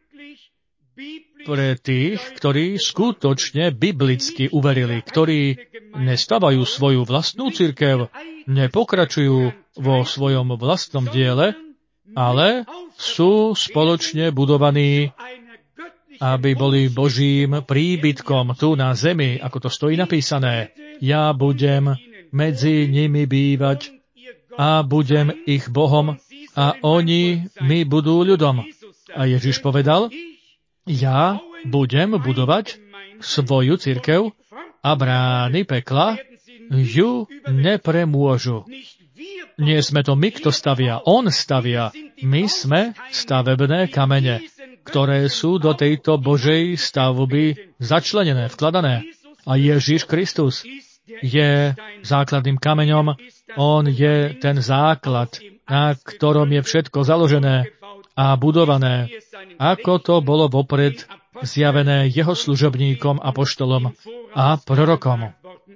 Pre tých, ktorí skutočne biblicky uverili, ktorí nestavajú svoju vlastnú cirkev, nepokračujú vo svojom vlastnom diele, ale sú spoločne budovaní, aby boli Božím príbytkom tu na zemi, ako to stojí napísané. Ja budem medzi nimi bývať a budem ich Bohom a oni mi budú ľudom. A Ježiš povedal, ja budem budovať svoju cirkev a brány pekla ju nepremôžu. Nie sme to my, kto stavia, on stavia. My sme stavebné kamene, ktoré sú do tejto Božej stavby začlenené, vkladané. A Ježiš Kristus je základným kameňom, on je ten základ, na ktorom je všetko založené a budované, ako to bolo vopred zjavené jeho služobníkom, apoštolom a prorokom.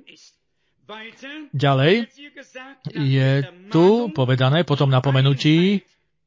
Ďalej je tu povedané potom napomenutí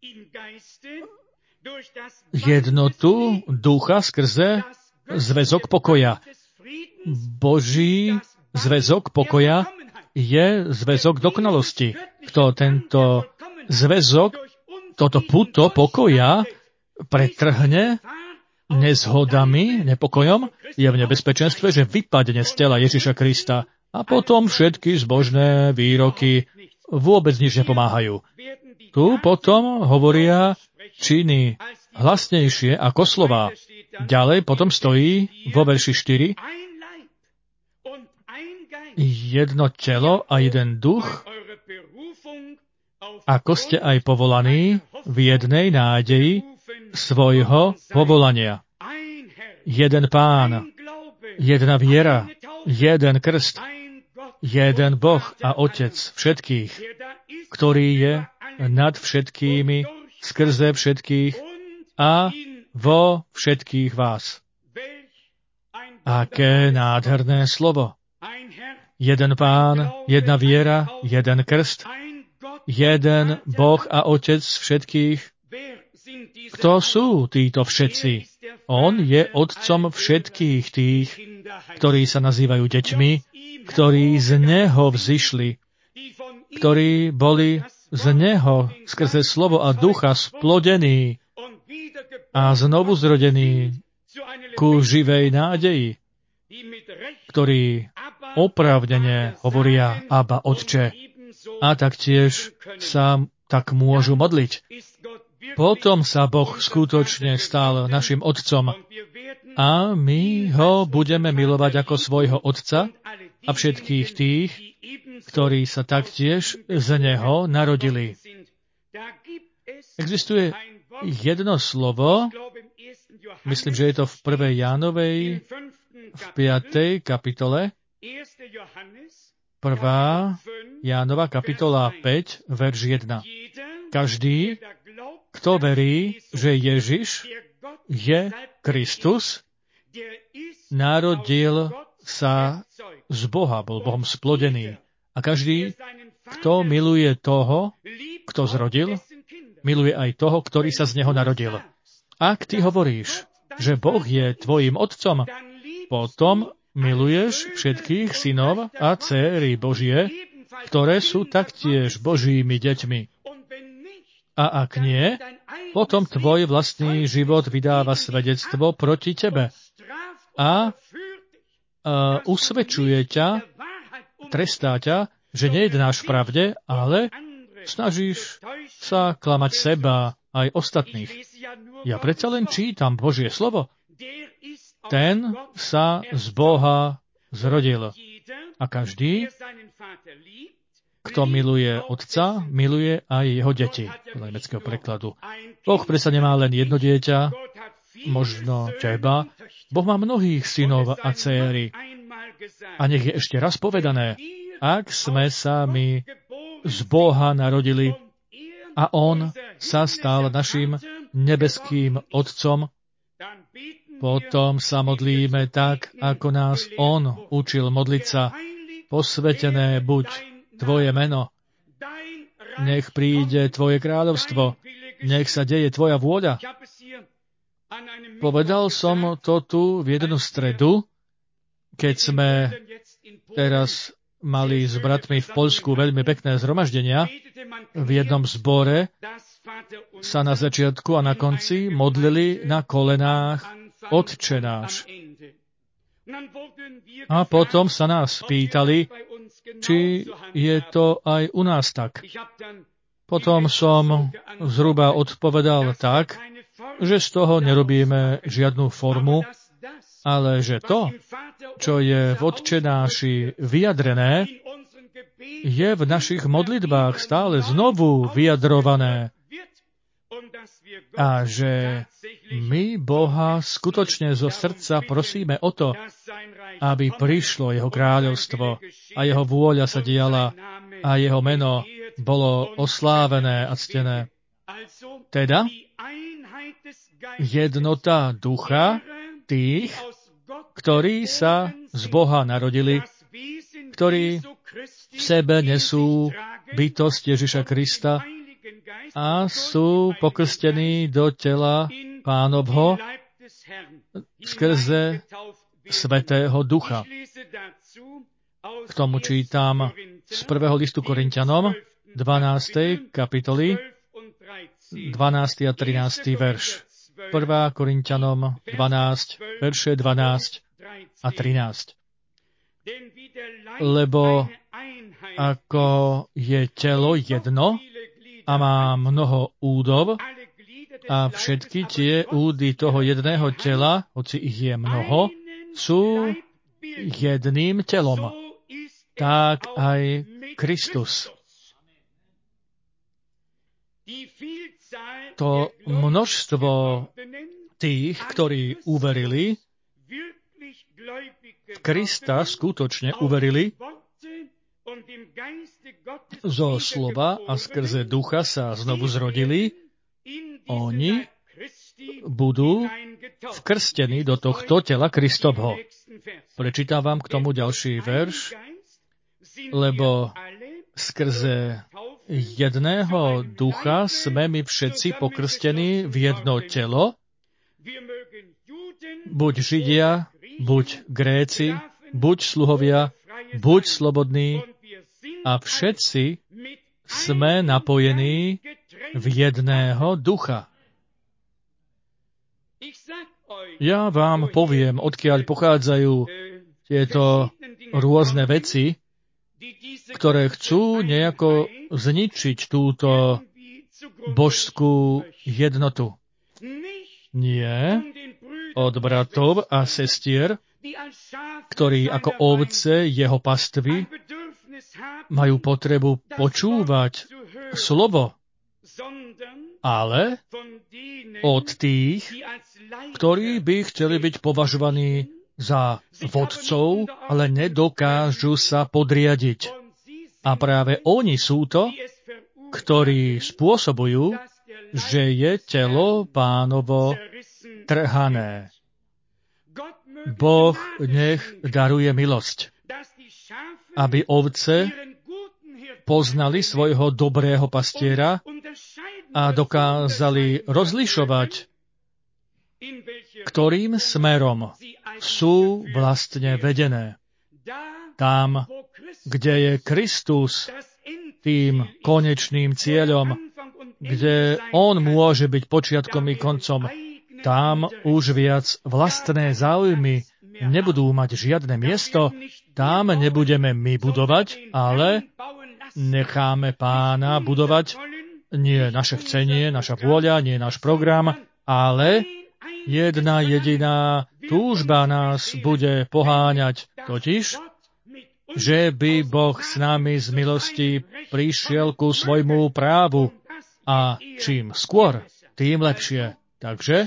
jednotu ducha skrze zväzok pokoja. Boží zväzok pokoja je zväzok dokonalosti. Kto tento zväzok, toto puto pokoja pretrhne nezhodami, nepokojom, je v nebezpečenstve, že vypadne z tela Ježiša Krista a potom všetky zbožné výroky vôbec nič nepomáhajú. Tu potom hovoria činy hlasnejšie ako slová. Ďalej potom stojí vo verši 4 jedno telo a jeden duch, ako ste aj povolaní v jednej nádeji svojho povolania. Jeden Pán, jedna viera, jeden krst, jeden Boh a Otec všetkých, ktorý je nad všetkými, skrze všetkých a vo všetkých vás. Aké nádherné slovo. Jeden Pán, jedna viera, jeden krst, jeden Boh a Otec všetkých. Kto sú títo všetci? On je otcom všetkých tých, ktorí sa nazývajú deťmi, ktorí z Neho vzišli, ktorí boli z Neho skrze slovo a ducha splodení a znovu zrodení ku živej nádeji, ktorí oprávnene hovoria Abba, Otče, a taktiež sa tak môžu modliť. Potom sa Boh skutočne stal našim Otcom a my ho budeme milovať ako svojho Otca a všetkých tých, ktorí sa taktiež z Neho narodili. Existuje jedno slovo, myslím, že je to v 1. Jánovej, v 5. kapitole, 1. Jánova kapitola 5, verš 1. Každý, kto verí, že Ježiš je Kristus, narodil sa z Boha, bol Bohom splodený. A každý, kto miluje toho, kto zrodil, miluje aj toho, ktorý sa z neho narodil. Ak ty hovoríš, že Boh je tvojim otcom, potom miluješ všetkých synov a dcéry Božie, ktoré sú taktiež Božími deťmi. A ak nie, potom tvoj vlastný život vydáva svedectvo proti tebe a usvedčuje ťa, trestá ťa, že nejednáš v pravde, ale snažíš sa klamať seba aj ostatných. Ja predsa len čítam Božie slovo. Ten sa z Boha zrodil. A každý, kto miluje otca, miluje aj jeho deti. Podľa nemeckého prekladu. Boh predsa nemá len jedno dieťa, možno teba. Boh má mnohých synov a dcéry. A nech je ešte raz povedané, ak sme sa my z Boha narodili a On sa stal našim nebeským Otcom, potom sa modlíme tak, ako nás On učil modliť sa. Posvetené buď Tvoje meno. Nech príde Tvoje kráľovstvo. Nech sa deje Tvoja vôľa. Povedal som to tu v jednu stredu, keď sme teraz mali s bratmi v Poľsku veľmi pekné zhromaždenia. V jednom zbore sa na začiatku a na konci modlili na kolenách Otče náš. A potom sa nás pýtali, či je to aj u nás tak. Potom som zhruba odpovedal tak, že z toho nerobíme žiadnu formu, ale že to, čo je v Otčenáši vyjadrené, je v našich modlitbách stále znovu vyjadrované. A že my Boha skutočne zo srdca prosíme o to, aby prišlo Jeho kráľovstvo a Jeho vôľa sa diala a Jeho meno bolo oslávené a ctené. Teda jednota ducha tých, ktorí sa z Boha narodili, ktorí v sebe nesú bytosť Ježiša Krista a sú pokrstení do tela Pánovho skrze Svätého Ducha. K tomu čítam z 1. listu Korinťanom, 12. kapitoly, 12. a 13. verš. 1. Korinťanom 12, verše 12 a 13. Lebo ako je telo jedno a má mnoho údov a všetky tie údy toho jedného tela, hoci ich je mnoho, sú jedným telom. Tak aj Kristus. To množstvo tých, ktorí uverili, v Krista skutočne uverili, zo slova a skrze ducha sa znovu zrodili, oni budú vkrstení do tohto tela Kristovho. Prečítam vám k tomu ďalší verš, lebo skrze jedného ducha sme my všetci pokrstení v jedno telo, buď Židia, buď Gréci, buď sluhovia, buď slobodní, a všetci sme napojení v jedného ducha. Ja vám poviem, odkiaľ pochádzajú tieto rôzne veci, ktoré chcú nejako zničiť túto božskú jednotu. Nie od bratov a sestier, ktorí ako ovce jeho pastvy majú potrebu počúvať slovo, ale od tých, ktorí by chceli byť považovaní za vodcov, ale nedokážu sa podriadiť. A práve oni sú to, ktorí spôsobujú, že je telo Pánovo trhané. Boh nech daruje milosť, aby ovce poznali svojho dobrého pastiera a dokázali rozlišovať, ktorým smerom sú vlastne vedené. Tam, kde je Kristus tým konečným cieľom, kde on môže byť počiatkom i koncom, tam už viac vlastné záujmy nebudú mať žiadne miesto, tam nebudeme my budovať, ale necháme Pána budovať. Nie naše chcenie, naša vôľa, nie náš program, ale jedna jediná túžba nás bude poháňať, totiž že by Boh s nami z milosti prišiel ku svojmu právu a čím skôr, tým lepšie. Takže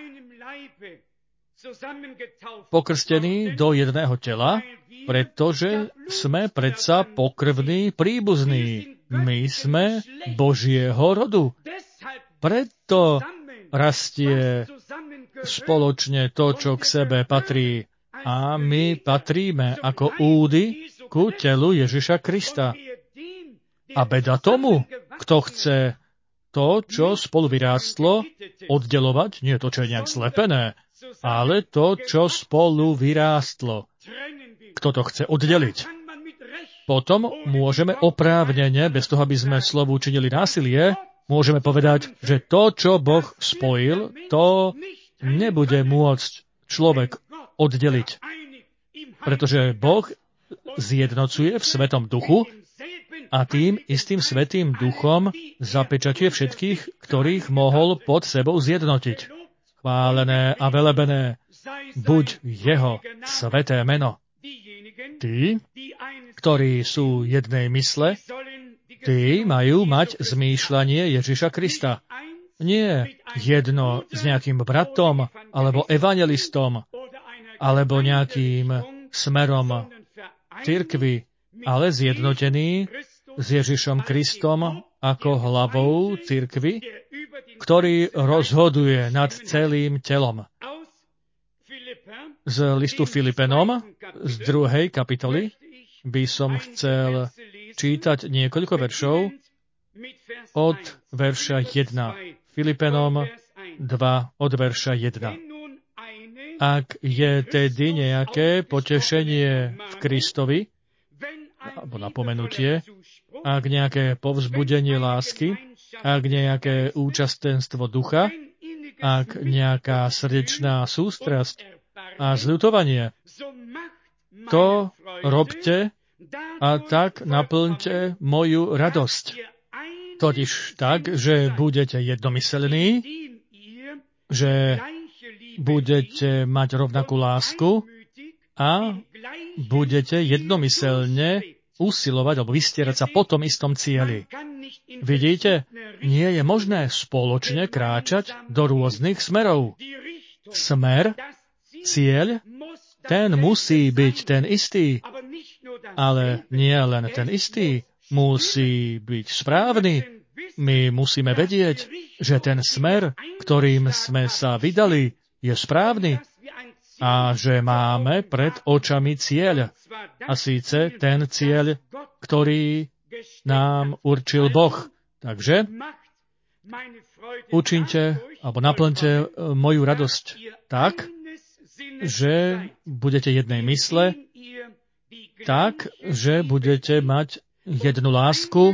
pokrstení do jedného tela, pretože sme predsa pokrvní príbuzní. My sme Božieho rodu. Preto rastie spoločne to, čo k sebe patrí. A my patríme ako údy ku telu Ježiša Krista. A beda tomu, kto chce to, čo spolu vyrástlo, oddelovať, nie to, čo je nejak zlepené, ale to, čo spolu vyrástlo. Kto to chce oddeliť? Potom môžeme oprávnene, bez toho, aby sme slovu učinili násilie, môžeme povedať, že to, čo Boh spojil, to nebude môcť človek oddeliť. Pretože Boh zjednocuje v Svetom Duchu a tým istým Svätým Duchom zapečaťuje všetkých, ktorých mohol pod sebou zjednotiť. Chválené a velebené buď jeho sveté meno. Tí, ktorí sú jednej mysle, tí majú mať zmýšľanie Ježiša Krista. Nie jedno s nejakým bratom, alebo evangelistom, alebo nejakým smerom cirkvi, ale zjednotený s Ježišom Kristom ako hlavou cirkvi, ktorý rozhoduje nad celým telom. Z listu Filipenom, z 2. kapitoly, by som chcel čítať niekoľko veršov od verša 1. Filipenom 2 od verša 1. Ak je tedy nejaké potešenie v Kristovi, alebo napomenutie, ak nejaké povzbudenie lásky, ak nejaké účastenstvo ducha, ak nejaká srdečná sústrasť a zľutovanie, to robte a tak naplňte moju radosť. Totiž tak, že budete jednomyselní, že budete mať rovnakú lásku a budete jednomyselne usilovať alebo vystierať sa po tom istom cieli. Vidíte, nie je možné spoločne kráčať do rôznych smerov. Smer, cieľ, ten musí byť ten istý, ale nie len ten istý, musí byť správny. My musíme vedieť, že ten smer, ktorým sme sa vydali, je správny a že máme pred očami cieľ. A síce ten cieľ, ktorý nám určil Boh. Takže učinte alebo naplňte moju radosť tak, že budete jednej mysle, tak, že budete mať jednu lásku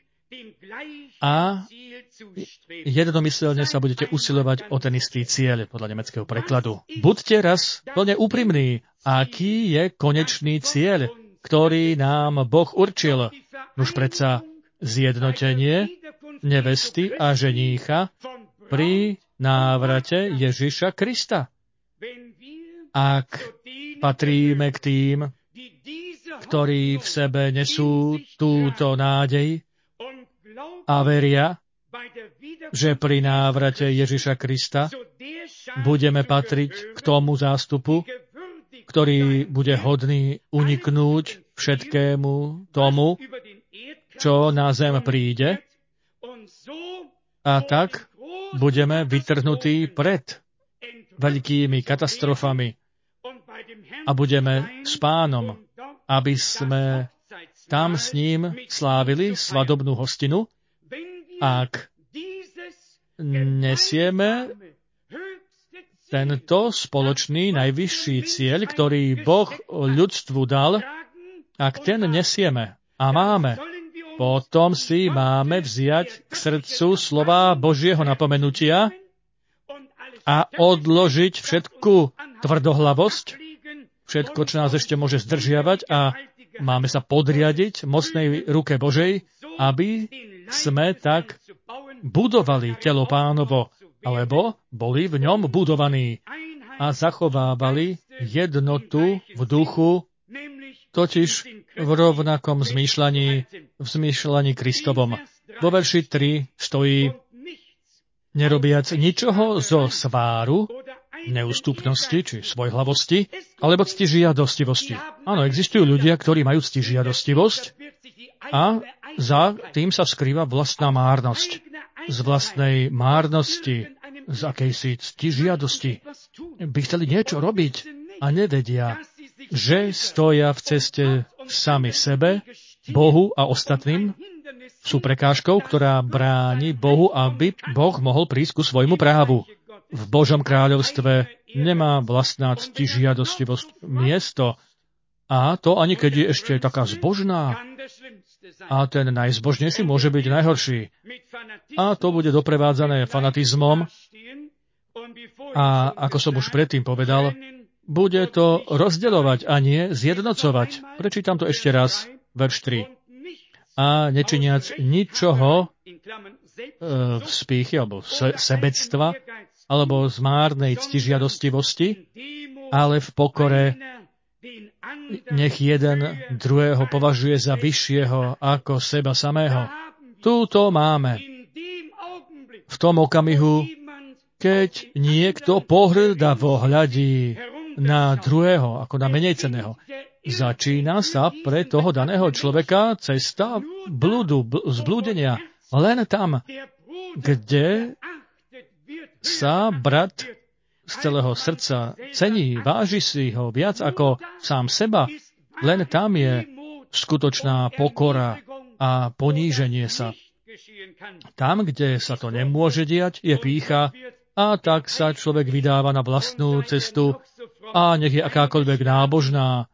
a jednomyselne sa budete usilovať o ten istý cieľ, podľa nemeckého prekladu. Buďte raz plne úprimní, aký je konečný cieľ, ktorý nám Boh určil. Nuž predsa zjednotenie nevesty a ženícha pri návrate Ježiša Krista. Ak patríme k tým, ktorí v sebe nesú túto nádej a veria, že pri návrate Ježiša Krista budeme patriť k tomu zástupu, ktorý bude hodný uniknúť všetkému tomu, čo na zem príde, a tak budeme vytrhnutí pred veľkými katastrofami a budeme s Pánom, aby sme tam s ním slávili svadobnú hostinu. Ak nesieme tento spoločný najvyšší cieľ, ktorý Boh ľudstvu dal, ak ten nesieme a máme, potom si máme vziať k srdcu slova Božieho napomenutia a odložiť všetku tvrdohlavosť, všetko, čo nás ešte môže zdržiavať, a máme sa podriadiť mocnej ruke Božej, aby sme tak budovali telo Pánovo, alebo boli v ňom budovaní a zachovávali jednotu v duchu, totiž v rovnakom zmýšľaní, v zmýšľaní Kristovom. Vo verši 3 stojí: nerobiac ničoho zo sváru, neústupnosti či svojhlavosti, alebo ctižiadostivosti. Áno, existujú ľudia, ktorí majú ctižiadostivosť a za tým sa skrýva vlastná márnosť. Z vlastnej márnosti, z akejsi ctižiadosti by chceli niečo robiť a nevedia, že stoja v ceste sami sebe, Bohu a ostatným. Sú prekážkou, ktorá bráni Bohu, aby Boh mohol prísť ku svojmu právu. V Božom kráľovstve nemá vlastná ctižiadostivosť miesto, a to ani keď je ešte taká zbožná. A ten najzbožnejší môže byť najhorší. A to bude doprevádzané fanatizmom. A ako som už predtým povedal, bude to rozdeľovať a nie zjednocovať. Prečítam to ešte raz, verš 3. A nečiniac ničoho v spýchy alebo sebectva alebo z márnej ctižiadostivosti, ale v pokore nech jeden druhého považuje za vyššieho ako seba samého. Túto máme. V tom okamihu, keď niekto pohŕdavo hľadí na druhého ako na menejcenného, začína sa pre toho daného človeka cesta blúdu, zblúdenia. Len tam, kde sa brat z celého srdca cení, váži si ho viac ako sám seba, len tam je skutočná pokora a poníženie sa. Tam, kde sa to nemôže diať, je pýcha, a tak sa človek vydáva na vlastnú cestu a nech je akákoľvek nábožná,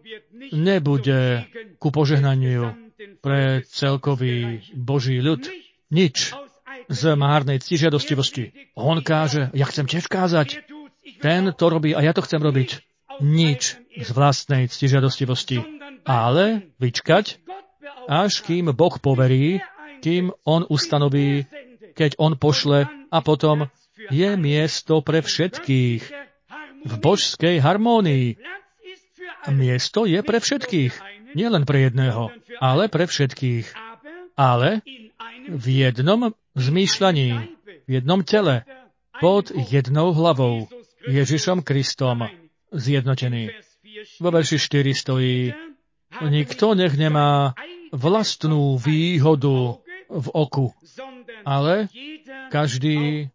nebude ku požehnaniu pre celkový Boží ľud. Nič z márnej ctižiadostivosti. On káže, ja chcem tiež kázať. Ten to robí a ja to chcem robiť. Nič z vlastnej ctižiadostivosti. Ale vyčkať, až kým Boh poverí, kým on ustanoví, keď on pošle, a potom je miesto pre všetkých v božskej harmónii. Miesto je pre všetkých, nielen pre jedného, ale pre všetkých. Ale v jednom zmýšľaní, v jednom tele, pod jednou hlavou, Ježišom Kristom, zjednotený. Vo verši 4 stojí: nikto nech nemá vlastnú výhodu v oku, ale každý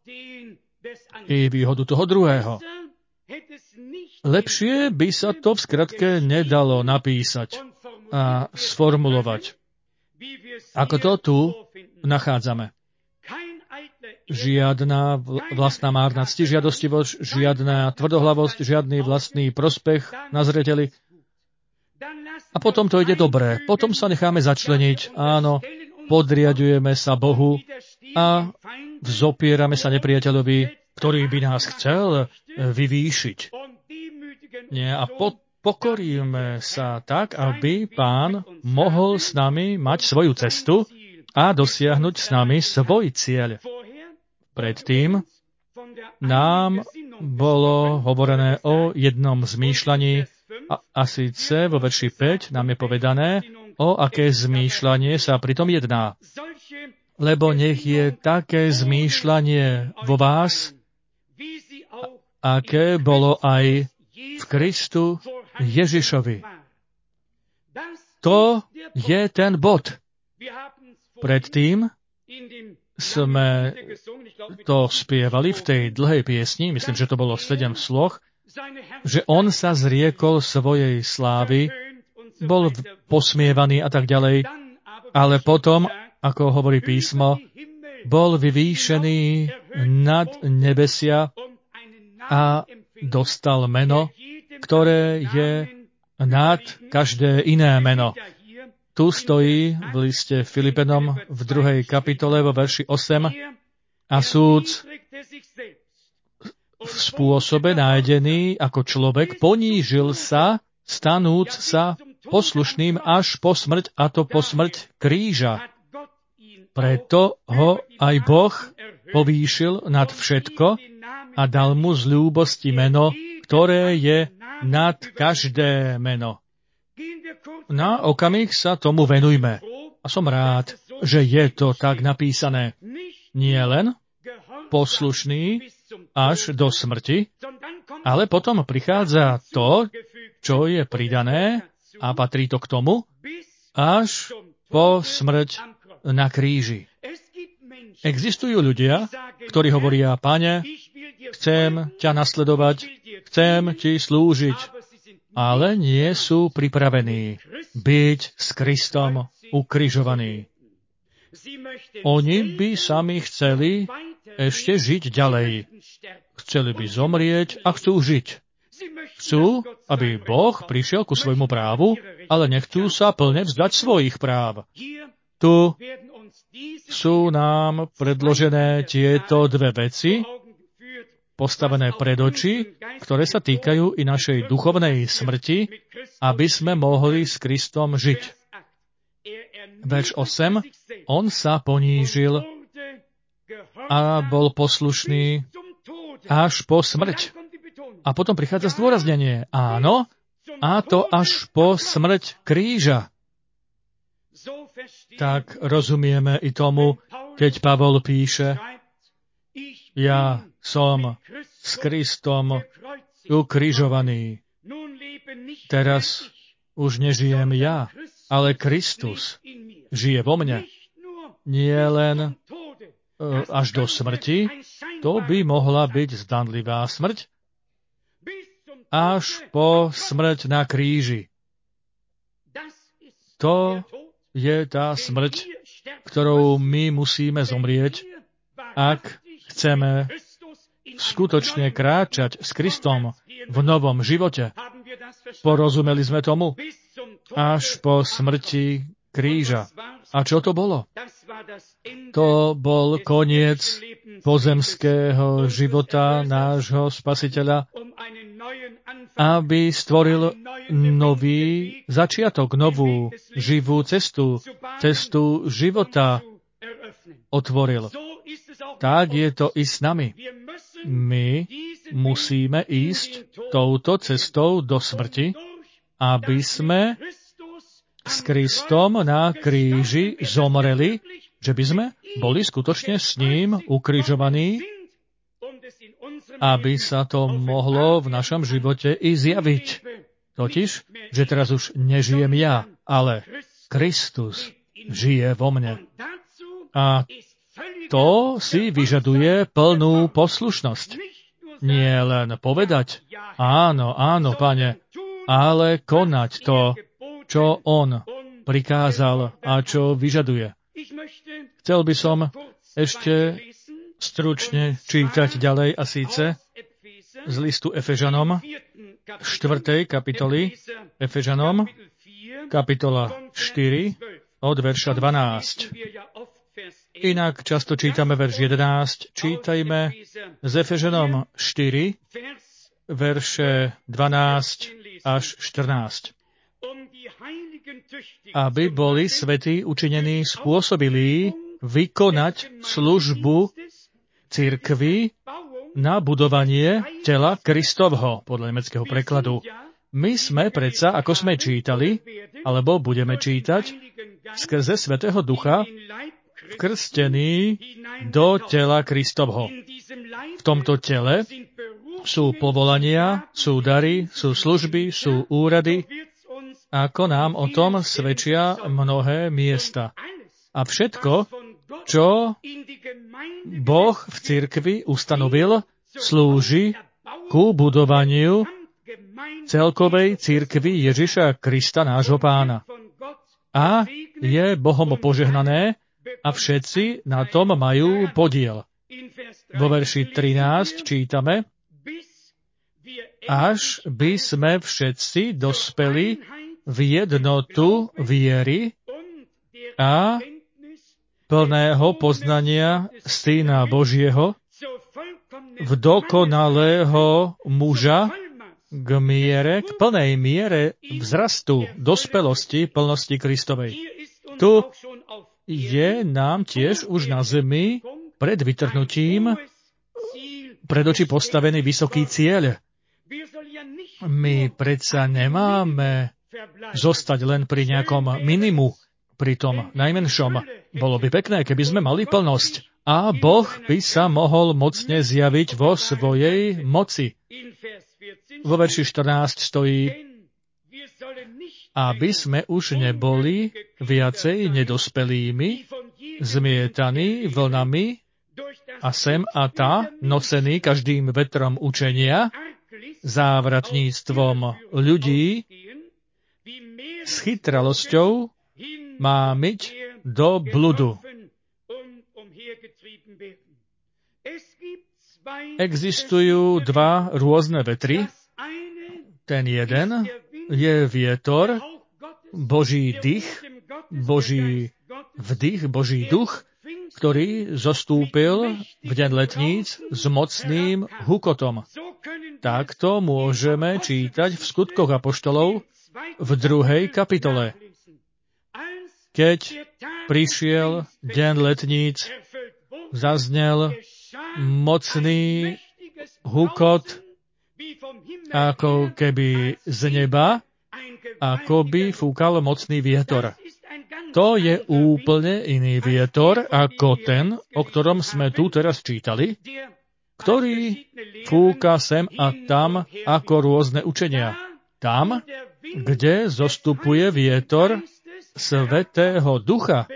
i výhodu toho druhého. Lepšie by sa to v skratke nedalo napísať a sformulovať. Ako to tu nachádzame. Žiadna vlastná márna ctižiadostivosť, žiadna tvrdohlavosť, žiadny vlastný prospech na zreteli. A potom to ide dobre. Potom sa necháme začleniť. Áno, podriadujeme sa Bohu a vzopierame sa nepriateľovi, ktorý by nás chcel vyvýšiť. Nie, a pokoríme sa tak, aby Pán mohol s nami mať svoju cestu a dosiahnuť s nami svoj cieľ. Predtým nám bolo hovorené o jednom zmýšľaní, a síce vo verši 5 nám je povedané, o aké zmýšľanie sa pritom jedná. Lebo nech je také zmýšľanie vo vás, aké bolo aj v Kristu Ježišovi. To je ten bod. Predtým sme to spievali v tej dlhej piesni, myslím, že to bolo 7 sloh, že on sa zriekol svojej slávy, bol posmievaný a tak ďalej, ale potom, ako hovorí písmo, bol vyvýšený nad nebesia a dostal meno, ktoré je nad každé iné meno. Tu stojí v liste Filipenom v 2. kapitole vo verši 8: a súd v spôsobe nájdený ako človek ponížil sa, stanúc sa poslušným až po smrť, a to po smrť kríža. Preto ho aj Boh povýšil nad všetko a dal mu z ľúbosti meno, ktoré je nad každé meno. na okamih sa tomu venujme. A som rád, že je to tak napísané. Nie len poslušný až do smrti, ale potom prichádza to, čo je pridané a patrí to k tomu, až po smrť na kríži. Existujú ľudia, ktorí hovoria: Pane, chcem ťa nasledovať, chcem ti slúžiť, ale nie sú pripravení byť s Kristom ukrižovaní. Oni by sami chceli ešte žiť ďalej. Chceli by zomrieť a chcú žiť. Chcú, aby Boh prišiel ku svojmu právu, ale nechcú sa plne vzdať svojich práv. Tu sú nám predložené tieto dve veci, postavené pred oči, ktoré sa týkajú i našej duchovnej smrti, aby sme mohli s Kristom žiť. Verš 8. On sa ponížil a bol poslušný až po smrť. A potom prichádza zdôraznenie. Áno, a to až po smrť kríža. Tak rozumieme i tomu, keď Pavol píše: Ja som s Kristom ukrižovaný. Teraz už nežijem ja, ale Kristus žije vo mne. Nie len až do smrti, to by mohla byť zdanlivá smrť, až po smrť na kríži. To je tá smrť, ktorou my musíme zomrieť, ak chceme skutočne kráčať s Kristom v novom živote. Porozumeli sme tomu? Až po smrti kríža. A čo to bolo? To bol koniec pozemského života nášho Spasiteľa, aby stvoril nový začiatok, novú živú cestu, cestu života otvoril. Tak je to i s nami. My musíme ísť touto cestou do smrti, aby sme s Kristom na kríži zomreli, že by sme boli skutočne s ním ukrižovaní, aby sa to mohlo v našom živote i zjaviť. Totiž, že teraz už nežijem ja, ale Kristus žije vo mne. A to si vyžaduje plnú poslušnosť. Nie len povedať: áno, áno, Pane, ale konať to, čo on prikázal a čo vyžaduje. Chcel by som ešte stručne čítať ďalej, a síce z listu Efežanom, 4. kapitoly, Efežanom, kapitola 4, od verša 12. Inak často čítame verš 11, čítajme z Efežanom 4, verše 12 až 14. Aby boli svätí učinení spôsobilí vykonať službu cirkvi na budovanie tela Kristovho, podľa nemeckého prekladu. My sme predsa, ako sme čítali, alebo budeme čítať, skrze Svätého Ducha vkrstení do tela Kristovho. V tomto tele sú povolania, sú dary, sú služby, sú úrady, ako nám o tom svedčia mnohé miesta. A všetko, čo Boh v cirkvi ustanovil, slúži ku budovaniu celkovej cirkvi Ježiša Krista, nášho Pána. A je Bohom požehnané a všetci na tom majú podiel. Vo verši 13 čítame: až by sme všetci dospeli v jednotu viery a plného poznania Syna Božieho, v dokonalého muža, k plnej miere vzrastu, dospelosti, plnosti Kristovej. Tu je nám tiež už na zemi pred vytrhnutím pred oči postavený vysoký cieľ. My predsa nemáme zostať len pri nejakom minimu, pri tom najmenšom. Bolo by pekné, keby sme mali plnosť. A Boh by sa mohol mocne zjaviť vo svojej moci. Vo verši 14 stojí: aby sme už neboli viacej nedospelými, zmietaní vlnami a sem a tá, nosení každým vetrom učenia, závratníctvom ľudí, s chytralosťou má myť do bludu. Existujú dva rôzne vetry. Ten jeden je vietor, Boží dých, Boží vdych, Boží duch, ktorý zostúpil v deň letníc s mocným hukotom. Takto môžeme čítať v Skutkoch apoštolov v 2. kapitole. Keď prišiel deň letníc, zaznel mocný hukot, ako keby z neba, ako by fúkal mocný vietor. To je úplne iný vietor ako ten, o ktorom sme tu teraz čítali, ktorý fúka sem a tam ako rôzne učenia. Tam, kde zostupuje vietor Svätého Ducha,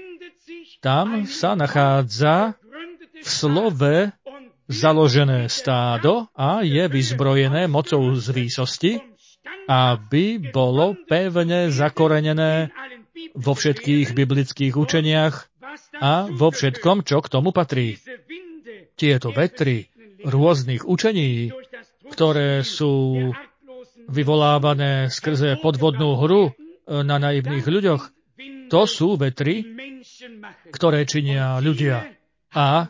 tam sa nachádza v slove založené stádo a je vyzbrojené mocou z výsosti, aby bolo pevne zakorenené vo všetkých biblických učeniach a vo všetkom, čo k tomu patrí. Tieto vetry rôznych učení, ktoré sú vyvolávané skrze podvodnú hru na naivných ľuďoch, to sú vetry, ktoré činia ľudia. A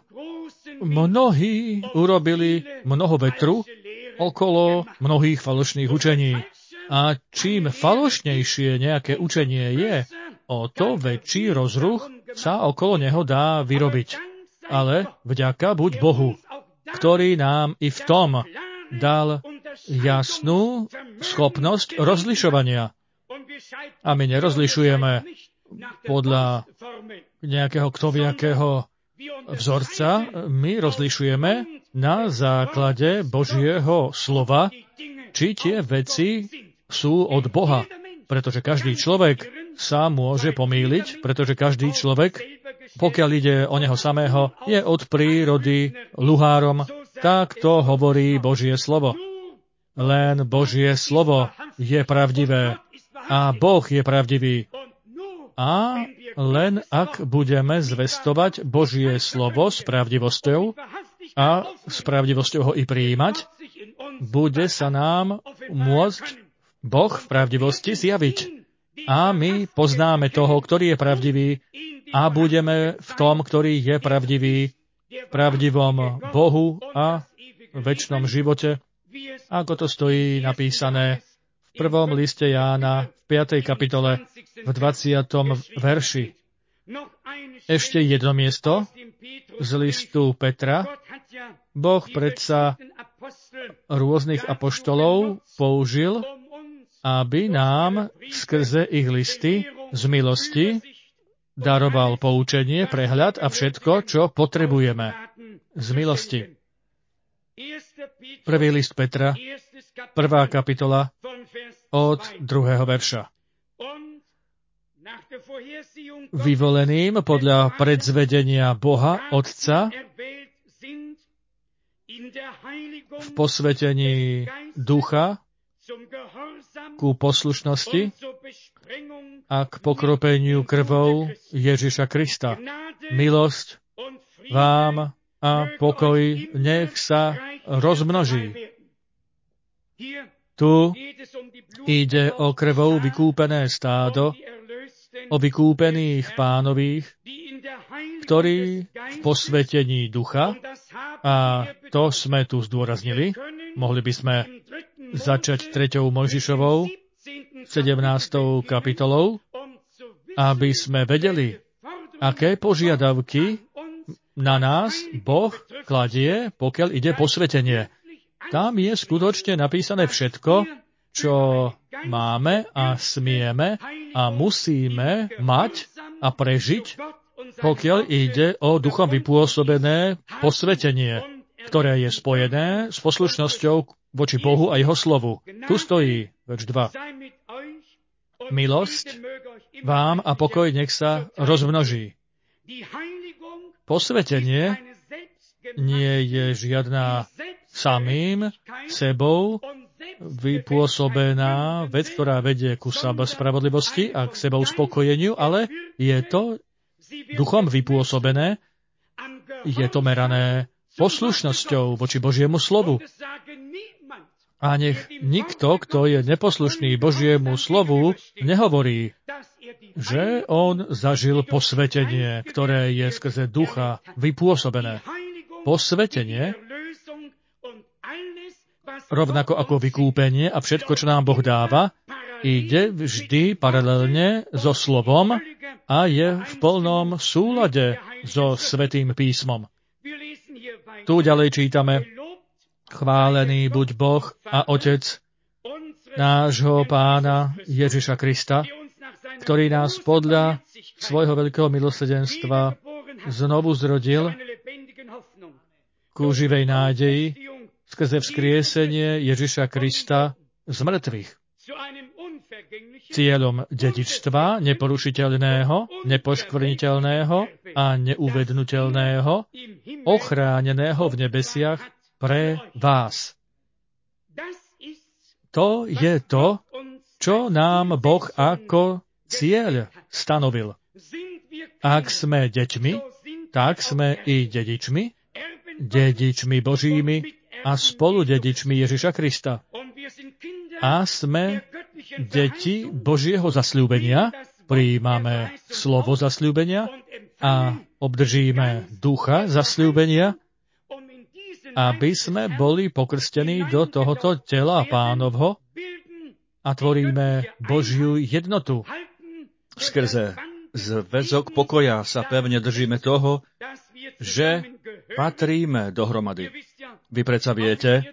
mnohí urobili mnoho vetru okolo mnohých falošných učení. A čím falošnejšie nejaké učenie je, o to väčší rozruch sa okolo neho dá vyrobiť. Ale vďaka buď Bohu, ktorý nám i v tom dal jasnú schopnosť rozlišovania. A my nerozlišujeme podľa nejakého ktoviakého vzorca, my rozlišujeme na základe Božieho slova, či tie veci sú od Boha. Pretože každý človek sa môže pomýliť, pretože každý človek, pokiaľ ide o neho samého, je od prírody luhárom. Tak to hovorí Božie slovo. Len Božie slovo je pravdivé a Boh je pravdivý. A len ak budeme zvestovať Božie slovo s pravdivosťou a s pravdivosťou ho i prijímať, bude sa nám môcť Boh v pravdivosti zjaviť. A my poznáme toho, ktorý je pravdivý a budeme v tom, ktorý je pravdivý, v pravdivom Bohu a v večnom živote, ako to stojí napísané v prvom liste Jána v 5. kapitole v 20. verši. Ešte jedno miesto z listu Petra. Boh predsa rôznych apoštolov použil, aby nám skrze ich listy z milosti daroval poučenie, prehľad a všetko, čo potrebujeme z milosti. Prvý list Petra, 1. kapitola, od 2. verša. Vyvoleným podľa predzvedenia Boha Otca v posvetení ducha ku poslušnosti a k pokropeniu krvou Ježiša Krista. Milosť vám a pokoj nech sa rozmnoží. Tu ide o krvou vykúpené stádo, o vykúpených pánových, ktorí v posvetení ducha, a to sme tu zdôraznili, mohli by sme začať 3. Mojžišovou, 17. kapitolou, aby sme vedeli, aké požiadavky na nás Boh kladie, pokiaľ ide posvetenie. Tam je skutočne napísané všetko, čo máme a smieme a musíme mať a prežiť, pokiaľ ide o duchom vypôsobené posvetenie, ktoré je spojené s poslušnosťou voči Bohu a jeho slovu. Tu stojí verš 2. Milosť vám a pokoj nech sa rozmnoží. Posvetenie nie je žiadna samým sebou vypôsobená vec, ktorá vedie ku spravodlivosti a k seba uspokojeniu, ale je to duchom vypôsobené, je to merané poslušnosťou voči Božiemu slovu. A nech nikto, kto je neposlušný Božiemu slovu, nehovorí, že on zažil posvetenie, ktoré je skrze ducha vypôsobené. Posvetenie, rovnako ako vykúpenie a všetko, čo nám Boh dáva, ide vždy paralelne so slovom a je v plnom súlade so Svätým písmom. Tu ďalej čítame: Chválený buď Boh a Otec nášho Pána Ježiša Krista, ktorý nás podľa svojho veľkého milosrdenstva znovu zrodil ku živej nádeji skrze vzkriesenie Ježiša Krista z mŕtvych. Cieľom dedičstva neporušiteľného, nepoškvrniteľného a neuvednutelného, ochráneného v nebesiach pre vás. To je to, čo nám Boh ako cieľ stanovil. Ak sme deťmi, tak sme i dedičmi, dedičmi Božími a spoludedičmi Ježiša Krista. A sme deti Božieho zasľúbenia, prijímame slovo zasľúbenia a obdržíme ducha zasľúbenia, aby sme boli pokrstení do tohoto tela Pánovho a tvoríme Božiu jednotu. Skrze zväzok pokoja sa pevne držíme toho, že patríme dohromady. Vy predsa viete,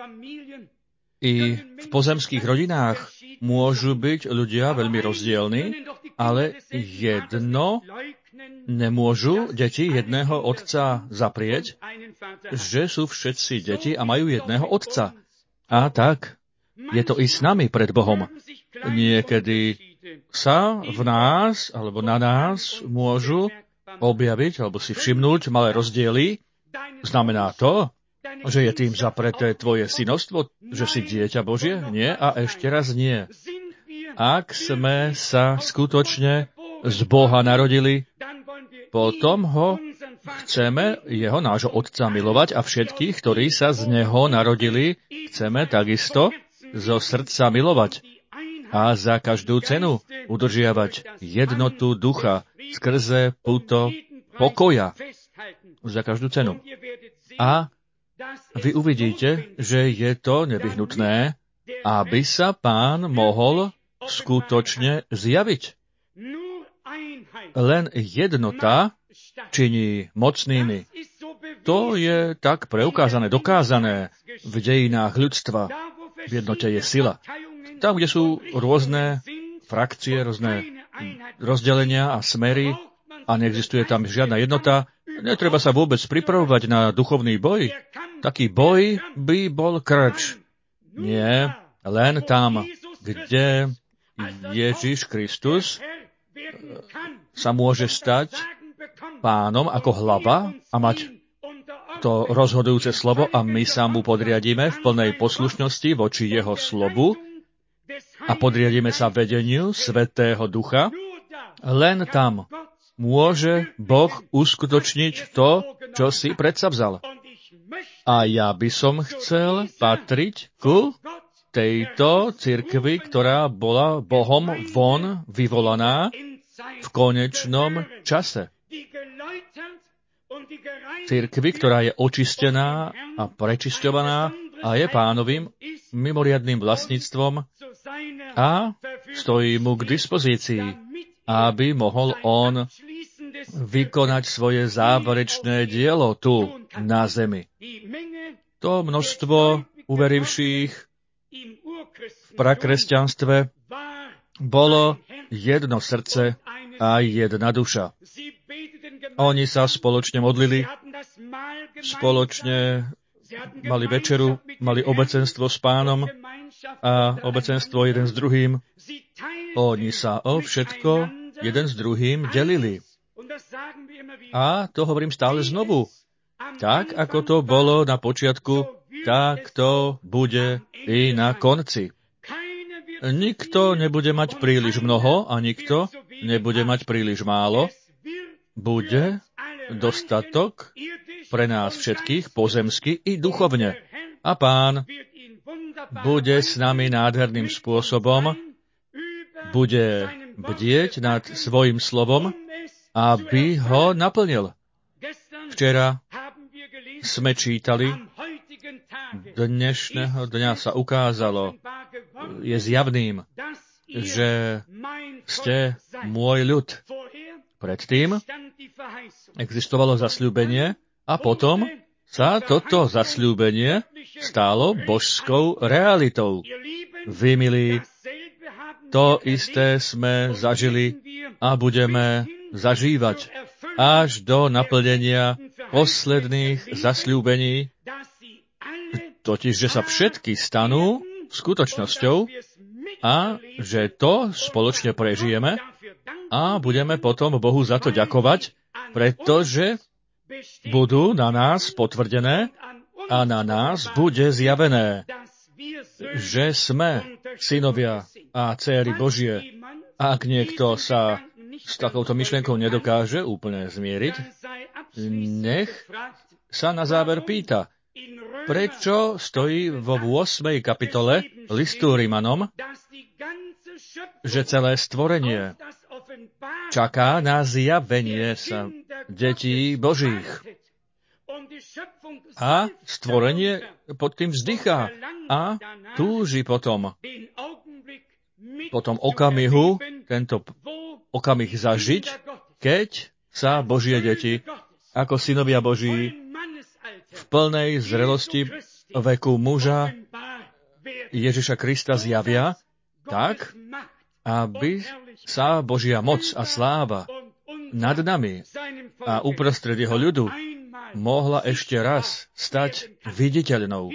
i v pozemských rodinách môžu byť ľudia veľmi rozdielni, ale jedno nemôžu deti jedného otca zaprieť, že sú všetci deti a majú jedného otca. A tak je to i s nami pred Bohom. Niekedy sa v nás alebo na nás môžu objaviť alebo si všimnúť malé rozdiely. Znamená to, že je tým zapreté tvoje synovstvo, že si dieťa Božie? Nie a ešte raz nie. Ak sme sa skutočne z Boha narodili, potom ho chceme, nášho Otca milovať a všetkých, ktorí sa z Neho narodili, chceme takisto zo srdca milovať a za každú cenu udržiavať jednotu ducha skrze puto pokoja. Za každú cenu. A vy uvidíte, že je to nevyhnutné, aby sa Pán mohol skutočne zjaviť. Len jednota činí mocnými. To je tak preukázané, dokázané v dejinách ľudstva. V jednote je sila. Tam, kde sú rôzne frakcie, rôzne rozdelenia a smery a neexistuje tam žiadna jednota, netreba sa vôbec pripravovať na duchovný boj. Taký boj by bol krč. Nie, len tam, kde Ježiš Kristus sa môže stať Pánom ako hlava a mať to rozhodujúce slovo a my sa mu podriadíme v plnej poslušnosti voči jeho slovu a podriadíme sa vedeniu Svätého Ducha. Len tam môže Boh uskutočniť to, čo si predsavzal. A ja by som chcel patriť ku tejto cirkvi, ktorá bola Bohom von vyvolaná v konečnom čase. Cirkvi, ktorá je očistená a prečisťovaná a je Pánovým mimoriadnym vlastníctvom a stojí mu k dispozícii, aby mohol on vykonať svoje záverečné dielo tu na zemi. To množstvo uverivších v prakresťanstve bolo jedno srdce a jedna duša. Oni sa spoločne modlili, spoločne mali večeru, mali obecenstvo s Pánom a obecenstvo jeden s druhým. Oni sa o všetko jeden s druhým delili. A to hovorím stále znovu. Tak, ako to bolo na počiatku, tak to bude i na konci. Nikto nebude mať príliš mnoho a nikto nebude mať príliš málo. Bude dostatok pre nás všetkých, pozemsky i duchovne. A Pán bude s nami nádherným spôsobom, bude bdieť nad svojim slovom, aby ho naplnil. Včera sme čítali, dnešného dňa sa ukázalo, je zjavným, že ste môj ľud. Predtým existovalo zasľúbenie a potom sa toto zasľúbenie stalo božskou realitou. Vy, milí, to isté sme zažili a budeme zažívať až do naplnenia posledných zasľúbení, totiž, že sa všetky stanú skutočnosťou a že to spoločne prežijeme a budeme potom Bohu za to ďakovať, pretože budú na nás potvrdené a na nás bude zjavené, že sme synovia a dcéry Božie. Ak niekto sa s takouto myšlienkou nedokáže úplne zmieriť, nech sa na záver pýta, prečo stojí vo 8. kapitole listu Rimanom, že celé stvorenie čaká na zjavenie sa detí Božích. A stvorenie pod tým vzdychá a túži potom okamihu, tento okamih zažiť, keď sa Božie deti, ako synovia Boží, v plnej zrelosti veku muža Ježiša Krista zjavia, tak, aby sa Božia moc a sláva nad nami a uprostred jeho ľudu mohla ešte raz stať viditeľnou.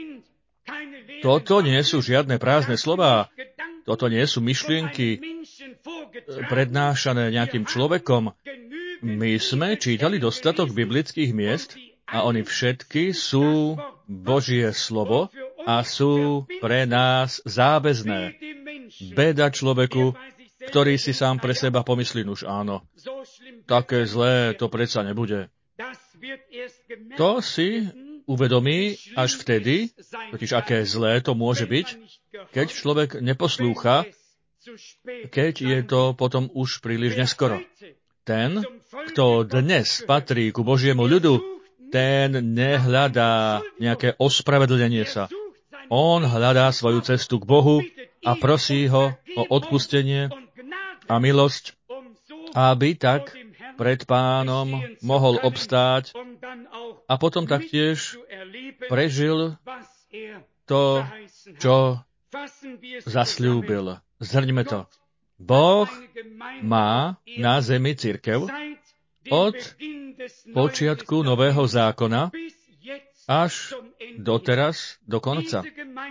Toto nie sú žiadne prázdne slová, toto nie sú myšlienky prednášané nejakým človekom. My sme čítali dostatok biblických miest a oni všetky sú Božie slovo a sú pre nás záväzné. Beda človeku, ktorý si sám pre seba pomyslí, už áno, také zlé to predsa nebude. To si uvedomí až vtedy, totiž aké zlé to môže byť, keď človek neposlúcha, keď je to potom už príliš neskoro. Ten, kto dnes patrí ku Božiemu ľudu, ten nehľadá nejaké ospravedlnenie sa. On hľadá svoju cestu k Bohu a prosí ho o odpustenie a milosť, aby tak pred Pánom mohol obstáť a potom taktiež prežil to, čo zasľúbil. Zhrňme to. Boh má na zemi cirkev od počiatku Nového zákona až doteraz do konca.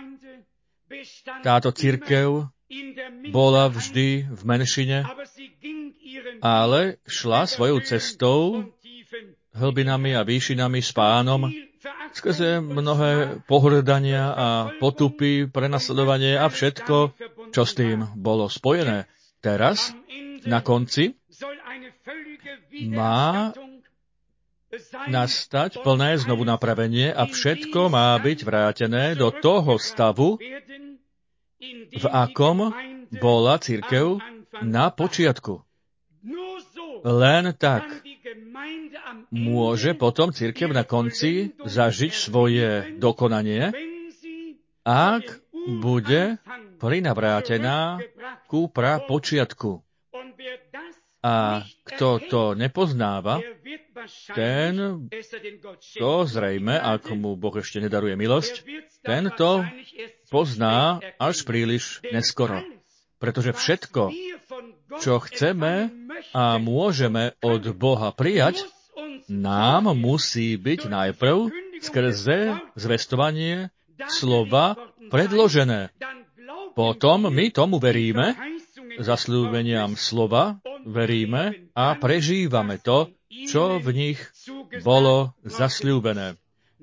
Táto cirkev bola vždy v menšine, ale šla svojou cestou, hlbinami a výšinami s Pánom, skrze mnohé pohrdania a potupy, prenasledovanie a všetko, čo s tým bolo spojené. Teraz, na konci, má nastať plné znovu napravenie a všetko má byť vrátené do toho stavu, v akom bola cirkev na počiatku. Len tak môže potom cirkev na konci zažiť svoje dokonanie, ak bude prinavrátená ku prapočiatku. A kto to nepoznáva, ten to zrejme, ak mu Boh ešte nedaruje milosť, ten to pozná až príliš neskoro. Pretože všetko, čo chceme a môžeme od Boha prijať, nám musí byť najprv skrze zvestovanie slova predložené. Potom my tomu veríme, zasľúbeniam slova veríme a prežívame to, čo v nich bolo zasľúbené.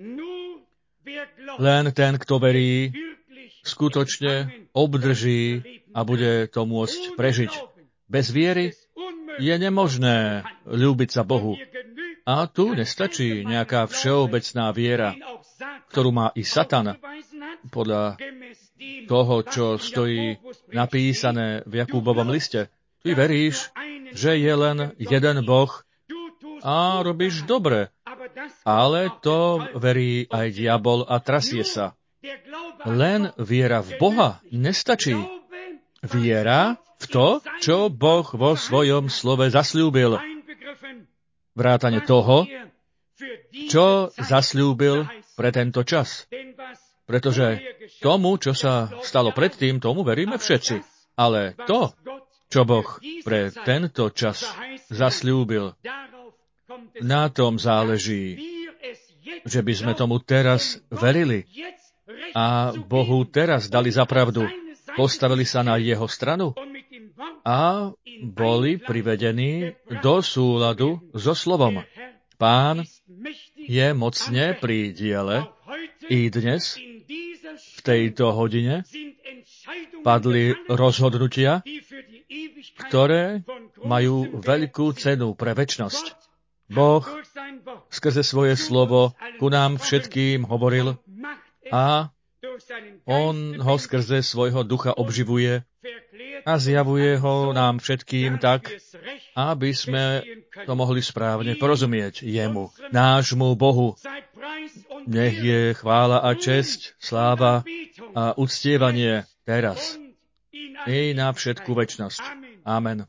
Len ten, kto verí, skutočne obdrží a bude to môcť prežiť. Bez viery je nemožné ľúbiť sa Bohu. A tu nestačí nejaká všeobecná viera, ktorú má i Satan, podľa toho, čo stojí napísané v Jakúbovom liste. Ty veríš, že je len jeden Boh a robíš dobre, ale to verí aj diabol a trasie sa. Len viera v Boha nestačí. Viera v to, čo Boh vo svojom slove zasľúbil. Vrátane toho, čo zasľúbil pre tento čas. Pretože tomu, čo sa stalo predtým, tomu veríme všetci. Ale to, čo Boh pre tento čas zasľúbil, na tom záleží, že by sme tomu teraz verili a Bohu teraz dali za pravdu, postavili sa na jeho stranu a boli privedení do súladu so slovom. Pán je mocne pri diele i dnes, v tejto hodine, padli rozhodnutia, ktoré majú veľkú cenu pre večnosť. Boh skrze svoje slovo ku nám všetkým hovoril a on ho skrze svojho ducha obživuje a zjavuje ho nám všetkým tak, aby sme to mohli správne porozumieť jemu, nášmu Bohu. Nech je chvála a česť, sláva a uctievanie teraz i na všetku večnosť. Amen.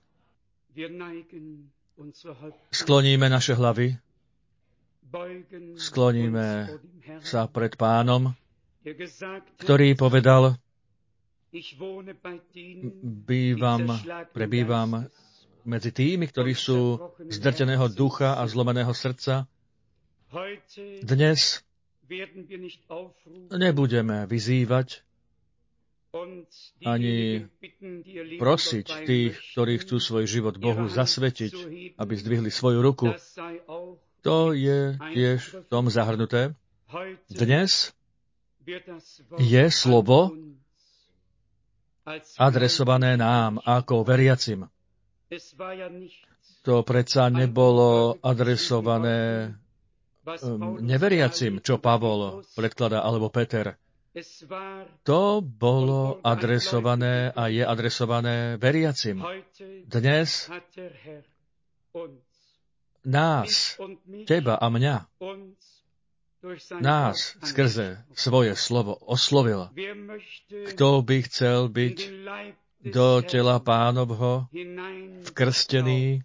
Skloníme naše hlavy, skloníme sa pred Pánom, ktorý povedal, prebývam medzi tými, ktorí sú zdrteného ducha a zlomeného srdca. Dnes nebudeme vyzývať ani prosiť tých, ktorí chcú svoj život Bohu zasvetiť, aby zdvihli svoju ruku. To je tiež v tom zahrnuté. Dnes je slovo adresované nám ako veriacim. To predsa nebolo adresované neveriacim, čo Pavol predkladá, alebo Peter. To bolo adresované a je adresované veriacim. Dnes nás, teba a mňa, nás skrze svoje slovo oslovil. Kto by chcel byť do tela Pánovho vkrstený,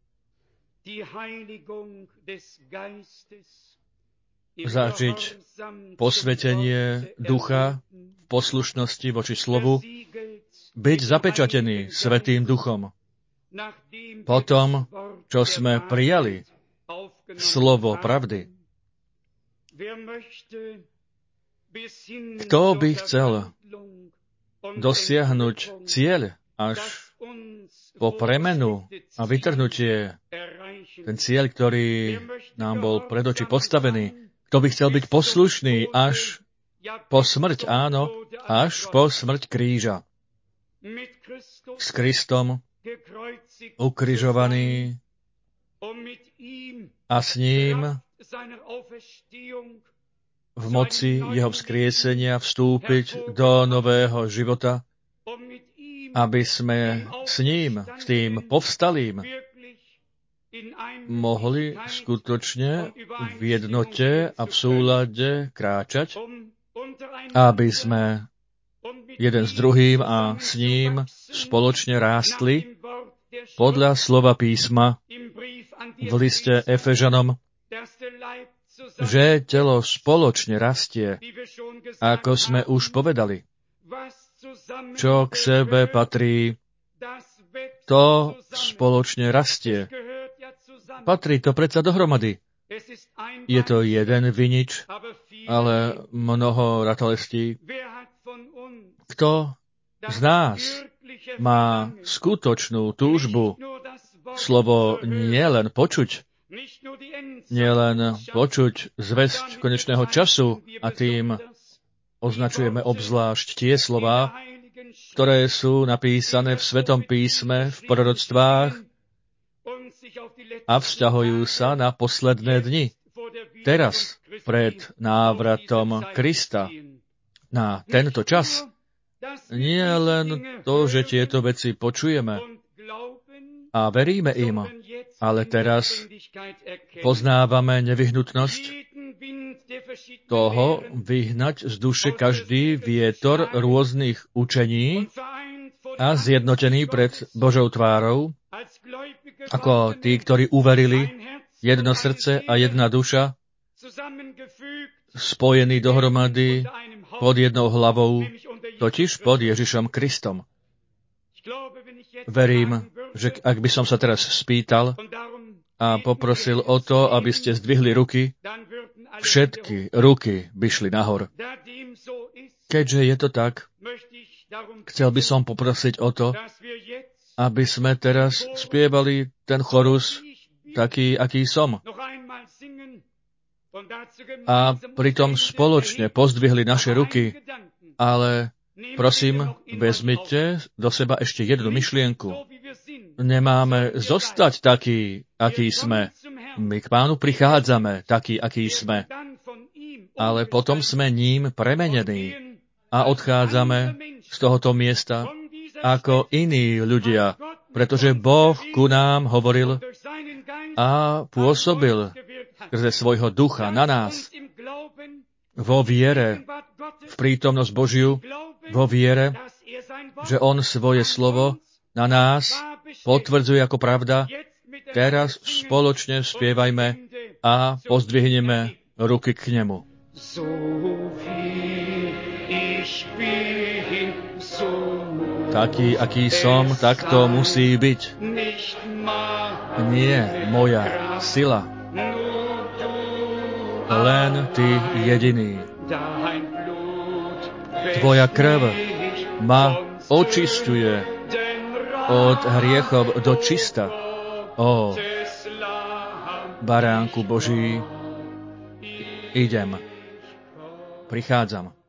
zažiť posvetenie ducha v poslušnosti voči slovu, byť zapečatený Svätým duchom. Potom, čo sme prijali slovo pravdy, kto by chcel dosiahnuť cieľ až po premenu a vytrhnutie, ten cieľ, ktorý nám bol pred oči postavený, kto by chcel byť poslušný až po smrť, áno, až po smrť kríža. S Kristom ukrižovaný a s ním v moci jeho vzkriesenia vstúpiť do nového života, aby sme s ním, s tým povstalým, mohli skutočne v jednote a v súlade kráčať, aby sme jeden s druhým a s ním spoločne rástli podľa slova písma v liste Efežanom, že telo spoločne rastie, ako sme už povedali. čo k sebe patrí, to spoločne rastie. Patrí to predsa dohromady. Je to jeden vinič, ale mnoho ratolestí. Kto z nás má skutočnú túžbu slovo nielen počuť, nielen počuť zvesť konečného času, a tým označujeme obzvlášť tie slová, ktoré sú napísané v Svetom písme, v proroctvách a vzťahujú sa na posledné dni. Teraz, pred návratom Krista, na tento čas, nie len to, že tieto veci počujeme a veríme im, ale teraz poznávame nevyhnutnosť toho vyhnať z duše každý vietor rôznych učení a zjednotený pred Božou tvárou, ako tí, ktorí uverili, jedno srdce a jedna duša, spojení dohromady pod jednou hlavou, totiž pod Ježišom Kristom. Verím, že ak by som sa teraz spýtal a poprosil o to, aby ste zdvihli ruky, všetky ruky by šli nahor. Keďže je to tak, chcel by som poprosiť o to, aby sme teraz spievali ten chorus taký, aký som. A pritom spoločne pozdvihli naše ruky, ale prosím, vezmite do seba ešte jednu myšlienku. Nemáme zostať takí, akí sme. My k Pánu prichádzame takí, akí sme. Ale potom sme ním premenení a odchádzame z tohoto miesta ako iní ľudia, pretože Boh ku nám hovoril a pôsobil skrze svojho ducha na nás vo viere, v prítomnosť Božiu, vo viere, že On svoje slovo na nás potvrdzuje ako pravda. Teraz spoločne spievajme a pozdvihneme ruky k Nemu. Taký, aký som, tak to musí byť. Nie moja sila, len Ty jediný. Tvoja krv ma očisťuje od hriechov do čista. Ó, Baránku Boží, idem, prichádzam.